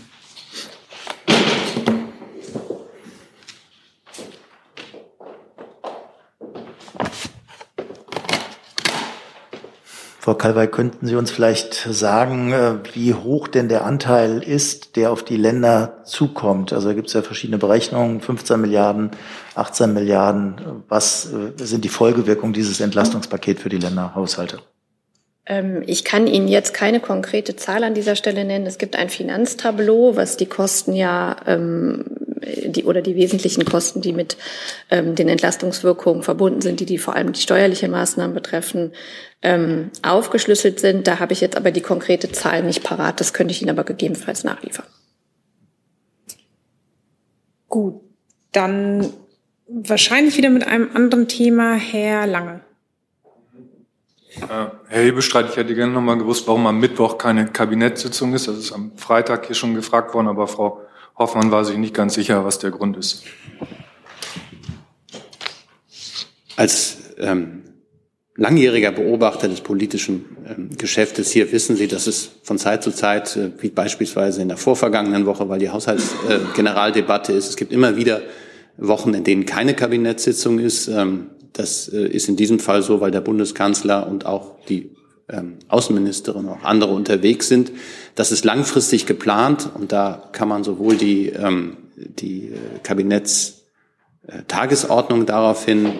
[SPEAKER 6] Frau Kalwey, könnten Sie uns vielleicht sagen, wie hoch denn der Anteil ist, der auf die Länder zukommt? Also da gibt es ja verschiedene Berechnungen, 15 Milliarden, 18 Milliarden. Was sind die Folgewirkungen dieses Entlastungspakets für die Länderhaushalte?
[SPEAKER 18] Ich kann Ihnen jetzt keine konkrete Zahl an dieser Stelle nennen. Es gibt ein Finanztableau, was die Kosten ja die wesentlichen Kosten, die mit den Entlastungswirkungen verbunden sind, die vor allem die steuerlichen Maßnahmen betreffen, aufgeschlüsselt sind. Da habe ich jetzt aber die konkrete Zahl nicht parat. Das könnte ich Ihnen aber gegebenenfalls nachliefern.
[SPEAKER 1] Gut, dann wahrscheinlich wieder mit einem anderen Thema, Herr Lange.
[SPEAKER 14] Herr Hebestreit, ich hätte gerne noch mal gewusst, warum am Mittwoch keine Kabinettssitzung ist. Das ist am Freitag hier schon gefragt worden, aber Frau Hoffmann war sich nicht ganz sicher, was der Grund ist.
[SPEAKER 2] Als langjähriger Beobachter des politischen Geschäftes hier wissen Sie, dass es von Zeit zu Zeit, wie beispielsweise in der vorvergangenen Woche, weil die Haushaltsgeneraldebatte ist, es gibt immer wieder Wochen, in denen keine Kabinettssitzung ist. Das ist in diesem Fall so, weil der Bundeskanzler und auch die Außenministerin und auch andere unterwegs sind. Das ist langfristig geplant und da kann man sowohl die Kabinettstagesordnung daraufhin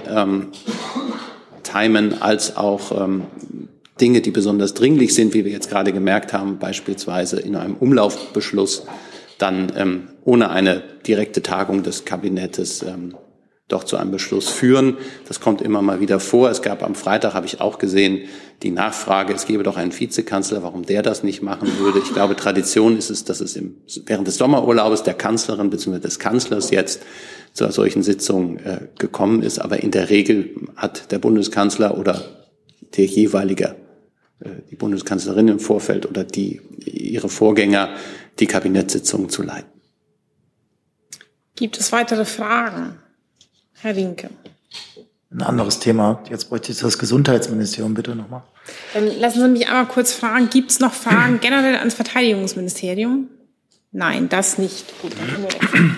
[SPEAKER 2] timen, als auch Dinge, die besonders dringlich sind, wie wir jetzt gerade gemerkt haben, beispielsweise in einem Umlaufbeschluss, dann ohne eine direkte Tagung des Kabinettes doch zu einem Beschluss führen. Das kommt immer mal wieder vor. Es gab am Freitag, habe ich auch gesehen, die Nachfrage, es gäbe doch einen Vizekanzler, warum der das nicht machen würde. Ich glaube, Tradition ist es, dass es während des Sommerurlaubes der Kanzlerin bzw. des Kanzlers jetzt zu solchen Sitzungen gekommen ist. Aber in der Regel hat der Bundeskanzler oder der jeweilige, die Bundeskanzlerin im Vorfeld oder ihre Vorgänger, die Kabinettssitzungen zu leiten.
[SPEAKER 1] Gibt es weitere Fragen? Herr Rinke.
[SPEAKER 6] Ein anderes Thema. Jetzt bräuchte ich das Gesundheitsministerium bitte nochmal.
[SPEAKER 1] Dann lassen Sie mich einmal kurz fragen, gibt es noch Fragen generell ans Verteidigungsministerium? Nein, das nicht. Gut, dann können wir wechseln.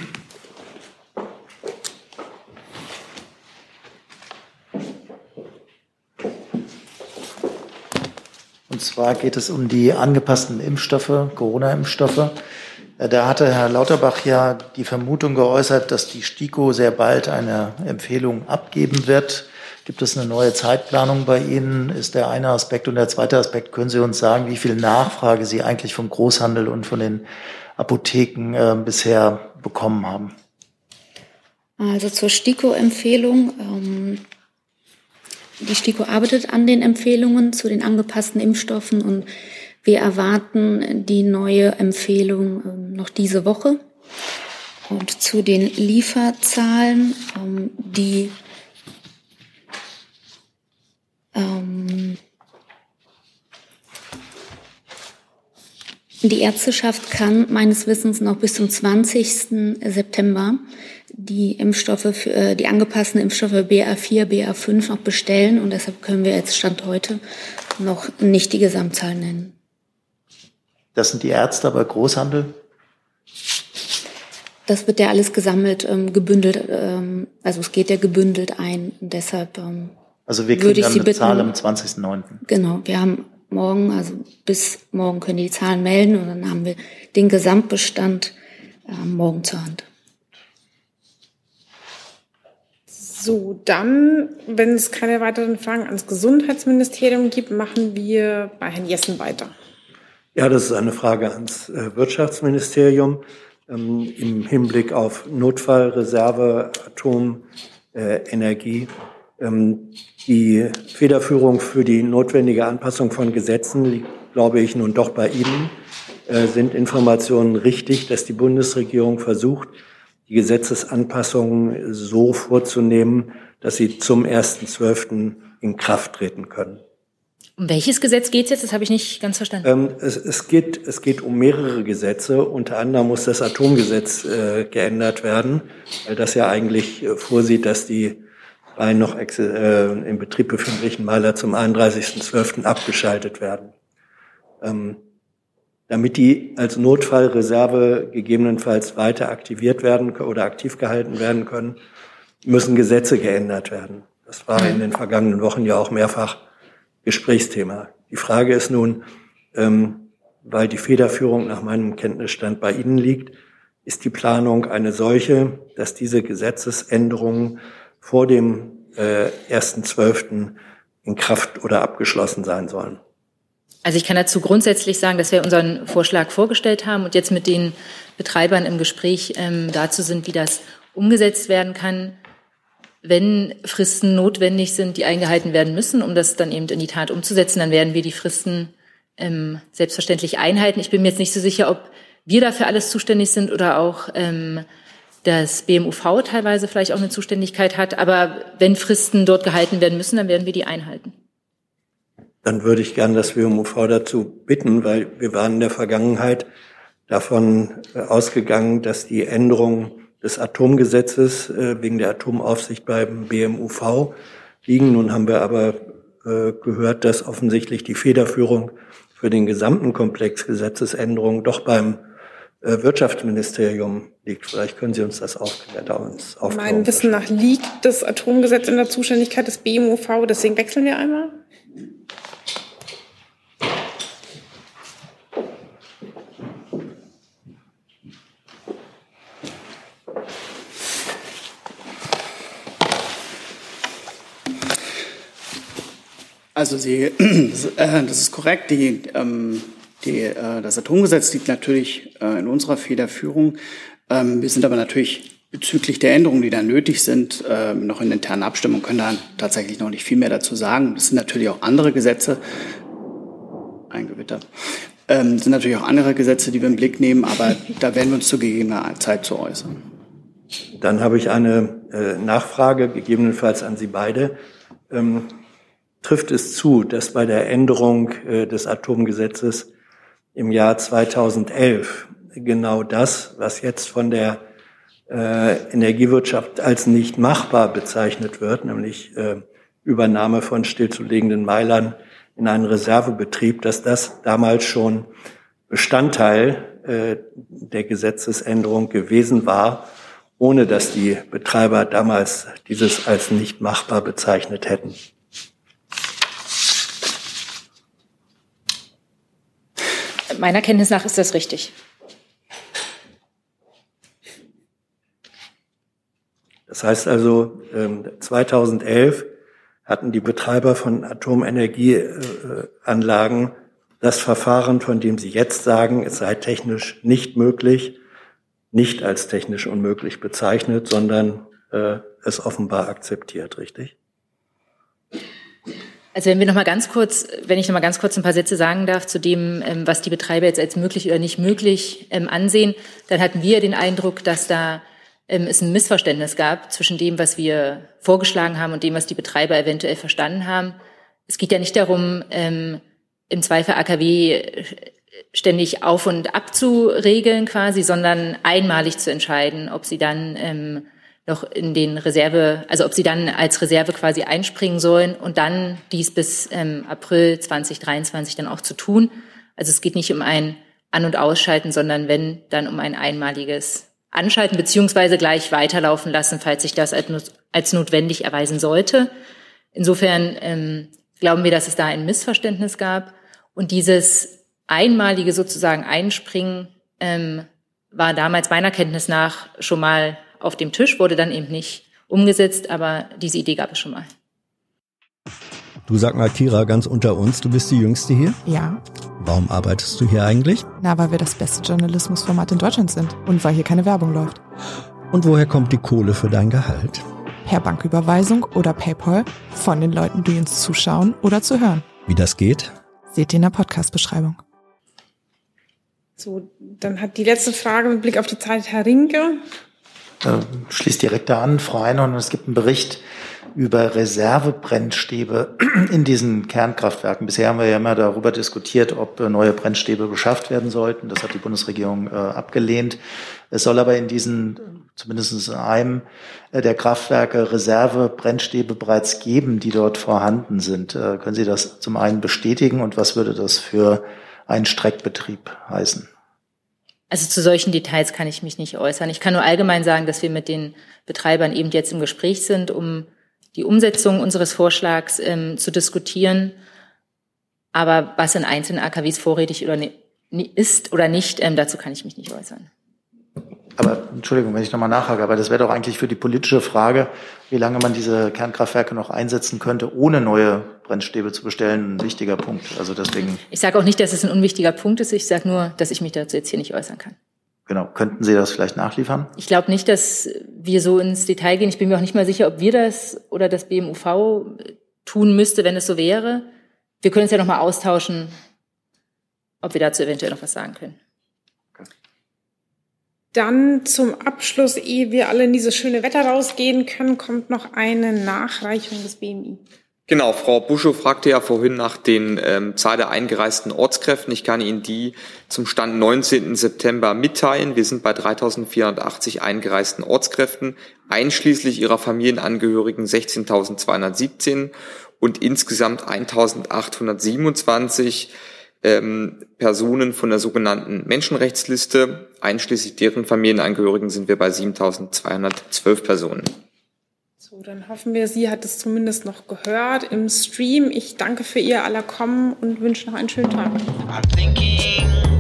[SPEAKER 6] Und zwar geht es um die angepassten Impfstoffe, Corona-Impfstoffe. Da hatte Herr Lauterbach ja die Vermutung geäußert, dass die STIKO sehr bald eine Empfehlung abgeben wird. Gibt es eine neue Zeitplanung bei Ihnen? Ist der eine Aspekt. Und der zweite Aspekt, können Sie uns sagen, wie viel Nachfrage Sie eigentlich vom Großhandel und von den Apotheken bisher bekommen haben?
[SPEAKER 18] Also zur STIKO-Empfehlung. Die STIKO arbeitet an den Empfehlungen zu den angepassten Impfstoffen und wir erwarten die neue Empfehlung noch diese Woche. Und zu den Lieferzahlen, die Ärzteschaft kann meines Wissens noch bis zum 20. September die Impfstoffe, die angepassten Impfstoffe BA4, BA5 noch bestellen und deshalb können wir jetzt Stand heute noch nicht die Gesamtzahl nennen.
[SPEAKER 6] Das sind die Ärzte, aber Großhandel?
[SPEAKER 18] Das wird ja alles gesammelt, gebündelt, also es geht ja gebündelt ein und deshalb
[SPEAKER 6] also wir kriegen dann eine Zahl am 20.09.
[SPEAKER 18] Genau, wir haben morgen, also bis morgen können die Zahlen melden und dann haben wir den Gesamtbestand morgen zur Hand.
[SPEAKER 1] So, dann, wenn es keine weiteren Fragen ans Gesundheitsministerium gibt, machen wir bei Herrn Jessen weiter.
[SPEAKER 3] Ja, das ist eine Frage ans Wirtschaftsministerium im Hinblick auf Notfallreserve, Atomenergie. Die Federführung für die notwendige Anpassung von Gesetzen liegt, glaube ich, nun doch bei Ihnen. Sind Informationen richtig, dass die Bundesregierung versucht, die Gesetzesanpassungen so vorzunehmen, dass sie zum 1.12. in Kraft treten können?
[SPEAKER 16] Um welches Gesetz geht es jetzt? Das habe ich nicht ganz verstanden.
[SPEAKER 3] Es geht um mehrere Gesetze. Unter anderem muss das Atomgesetz geändert werden, weil das ja eigentlich vorsieht, dass die drei noch in Betrieb befindlichen Meiler zum 31.12. abgeschaltet werden. Damit die als Notfallreserve gegebenenfalls weiter aktiviert werden oder aktiv gehalten werden können, müssen Gesetze geändert werden. Das war in den vergangenen Wochen ja auch mehrfach Gesprächsthema. Die Frage ist nun, weil die Federführung nach meinem Kenntnisstand bei Ihnen liegt, ist die Planung eine solche, dass diese Gesetzesänderungen vor dem 1.12. in Kraft oder abgeschlossen sein sollen?
[SPEAKER 16] Also ich kann dazu grundsätzlich sagen, dass wir unseren Vorschlag vorgestellt haben und jetzt mit den Betreibern im Gespräch dazu sind, wie das umgesetzt werden kann. Wenn Fristen notwendig sind, die eingehalten werden müssen, um das dann eben in die Tat umzusetzen, dann werden wir die Fristen selbstverständlich einhalten. Ich bin mir jetzt nicht so sicher, ob wir dafür alles zuständig sind oder auch das BMUV teilweise vielleicht auch eine Zuständigkeit hat. Aber wenn Fristen dort gehalten werden müssen, dann werden wir die einhalten.
[SPEAKER 3] Dann würde ich gern das BMUV dazu bitten, weil wir waren in der Vergangenheit davon ausgegangen, dass die Änderung des Atomgesetzes wegen der Atomaufsicht beim BMUV liegen. Nun haben wir aber gehört, dass offensichtlich die Federführung für den gesamten Komplex Gesetzesänderungen doch beim Wirtschaftsministerium liegt. Vielleicht können Sie uns das aufklären.
[SPEAKER 1] Meinem Wissen nach liegt das Atomgesetz in der Zuständigkeit des BMUV, deswegen wechseln wir einmal.
[SPEAKER 19] Also das ist korrekt. Das Atomgesetz liegt natürlich in unserer Federführung. Wir sind aber natürlich bezüglich der Änderungen, die da nötig sind, noch in internen Abstimmungen, können da tatsächlich noch nicht viel mehr dazu sagen. Das sind natürlich auch andere Gesetze. Ein Gewitter. Das sind natürlich auch andere Gesetze, die wir im Blick nehmen, aber da werden wir uns zu gegebener Zeit zu äußern.
[SPEAKER 3] Dann habe ich eine Nachfrage, gegebenenfalls an Sie beide. Trifft es zu, dass bei der Änderung des Atomgesetzes im Jahr 2011 genau das, was jetzt von der Energiewirtschaft als nicht machbar bezeichnet wird, nämlich Übernahme von stillzulegenden Meilern in einen Reservebetrieb, dass das damals schon Bestandteil der Gesetzesänderung gewesen war, ohne dass die Betreiber damals dieses als nicht machbar bezeichnet hätten?
[SPEAKER 16] Meiner Kenntnis nach ist das richtig.
[SPEAKER 3] Das heißt also, 2011 hatten die Betreiber von Atomenergieanlagen das Verfahren, von dem sie jetzt sagen, es sei technisch nicht möglich, nicht als technisch unmöglich bezeichnet, sondern es offenbar akzeptiert, richtig?
[SPEAKER 16] Also wenn ich noch mal ganz kurz ein paar Sätze sagen darf zu dem, was die Betreiber jetzt als möglich oder nicht möglich ansehen, dann hatten wir den Eindruck, dass da es ein Missverständnis gab zwischen dem, was wir vorgeschlagen haben und dem, was die Betreiber eventuell verstanden haben. Es geht ja nicht darum, im Zweifel AKW ständig auf und ab zu regeln quasi, sondern einmalig zu entscheiden, ob sie dann noch in den Reserve, also ob sie dann als Reserve quasi einspringen sollen und dann dies bis April 2023 dann auch zu tun. Also es geht nicht um ein An- und Ausschalten, sondern wenn, dann um ein einmaliges Anschalten beziehungsweise gleich weiterlaufen lassen, falls sich das als notwendig erweisen sollte. Insofern glauben wir, dass es da ein Missverständnis gab. Und dieses einmalige sozusagen Einspringen war damals meiner Kenntnis nach schon mal auf dem Tisch, wurde dann eben nicht umgesetzt, aber diese Idee gab es schon mal.
[SPEAKER 20] Du, sag mal, Kira, ganz unter uns, du bist die Jüngste hier?
[SPEAKER 21] Ja.
[SPEAKER 20] Warum arbeitest du hier eigentlich?
[SPEAKER 21] Na, weil wir das beste Journalismusformat in Deutschland sind und weil hier keine Werbung läuft.
[SPEAKER 20] Und woher kommt die Kohle für dein Gehalt?
[SPEAKER 21] Per Banküberweisung oder PayPal von den Leuten, die uns zuschauen oder zu hören.
[SPEAKER 20] Wie das geht?
[SPEAKER 21] Seht ihr in der Podcast-Beschreibung.
[SPEAKER 1] So, dann hat die letzte Frage mit Blick auf die Zeit Herr Rinke.
[SPEAKER 6] Schließt direkt da an, Frau Einhorn. Es gibt einen Bericht über Reservebrennstäbe in diesen Kernkraftwerken. Bisher haben wir ja immer darüber diskutiert, ob neue Brennstäbe beschafft werden sollten. Das hat die Bundesregierung abgelehnt. Es soll aber in diesen, zumindest in einem der Kraftwerke, Reservebrennstäbe bereits geben, die dort vorhanden sind. Können Sie das zum einen bestätigen und was würde das für einen Streckbetrieb heißen?
[SPEAKER 16] Also zu solchen Details kann ich mich nicht äußern. Ich kann nur allgemein sagen, dass wir mit den Betreibern eben jetzt im Gespräch sind, um die Umsetzung unseres Vorschlags zu diskutieren. Aber was in einzelnen AKWs vorrätig oder ist oder nicht, dazu kann ich mich nicht äußern.
[SPEAKER 6] Aber Entschuldigung, wenn ich nochmal nachhake, aber das wäre doch eigentlich für die politische Frage, wie lange man diese Kernkraftwerke noch einsetzen könnte, ohne neue Brennstäbe zu bestellen, ein wichtiger Punkt. Also deswegen.
[SPEAKER 16] Ich sage auch nicht, dass es ein unwichtiger Punkt ist. Ich sage nur, dass ich mich dazu jetzt hier nicht äußern kann.
[SPEAKER 6] Genau. Könnten Sie das vielleicht nachliefern?
[SPEAKER 16] Ich glaube nicht, dass wir so ins Detail gehen. Ich bin mir auch nicht mal sicher, ob wir das oder das BMUV tun müsste, wenn es so wäre. Wir können uns ja noch mal austauschen, ob wir dazu eventuell noch was sagen können.
[SPEAKER 1] Dann zum Abschluss, ehe wir alle in dieses schöne Wetter rausgehen können, kommt noch eine Nachreichung des BMI.
[SPEAKER 11] Genau, Frau Buschow fragte ja vorhin nach den Zahl der eingereisten Ortskräften. Ich kann Ihnen die zum Stand 19. September mitteilen. Wir sind bei 3.480 eingereisten Ortskräften, einschließlich ihrer Familienangehörigen 16.217 und insgesamt 1.827 Personen von der sogenannten Menschenrechtsliste. Einschließlich deren Familienangehörigen sind wir bei 7.212 Personen.
[SPEAKER 1] So, dann hoffen wir, sie hat es zumindest noch gehört im Stream. Ich danke für Ihr aller Kommen und wünsche noch einen schönen Tag.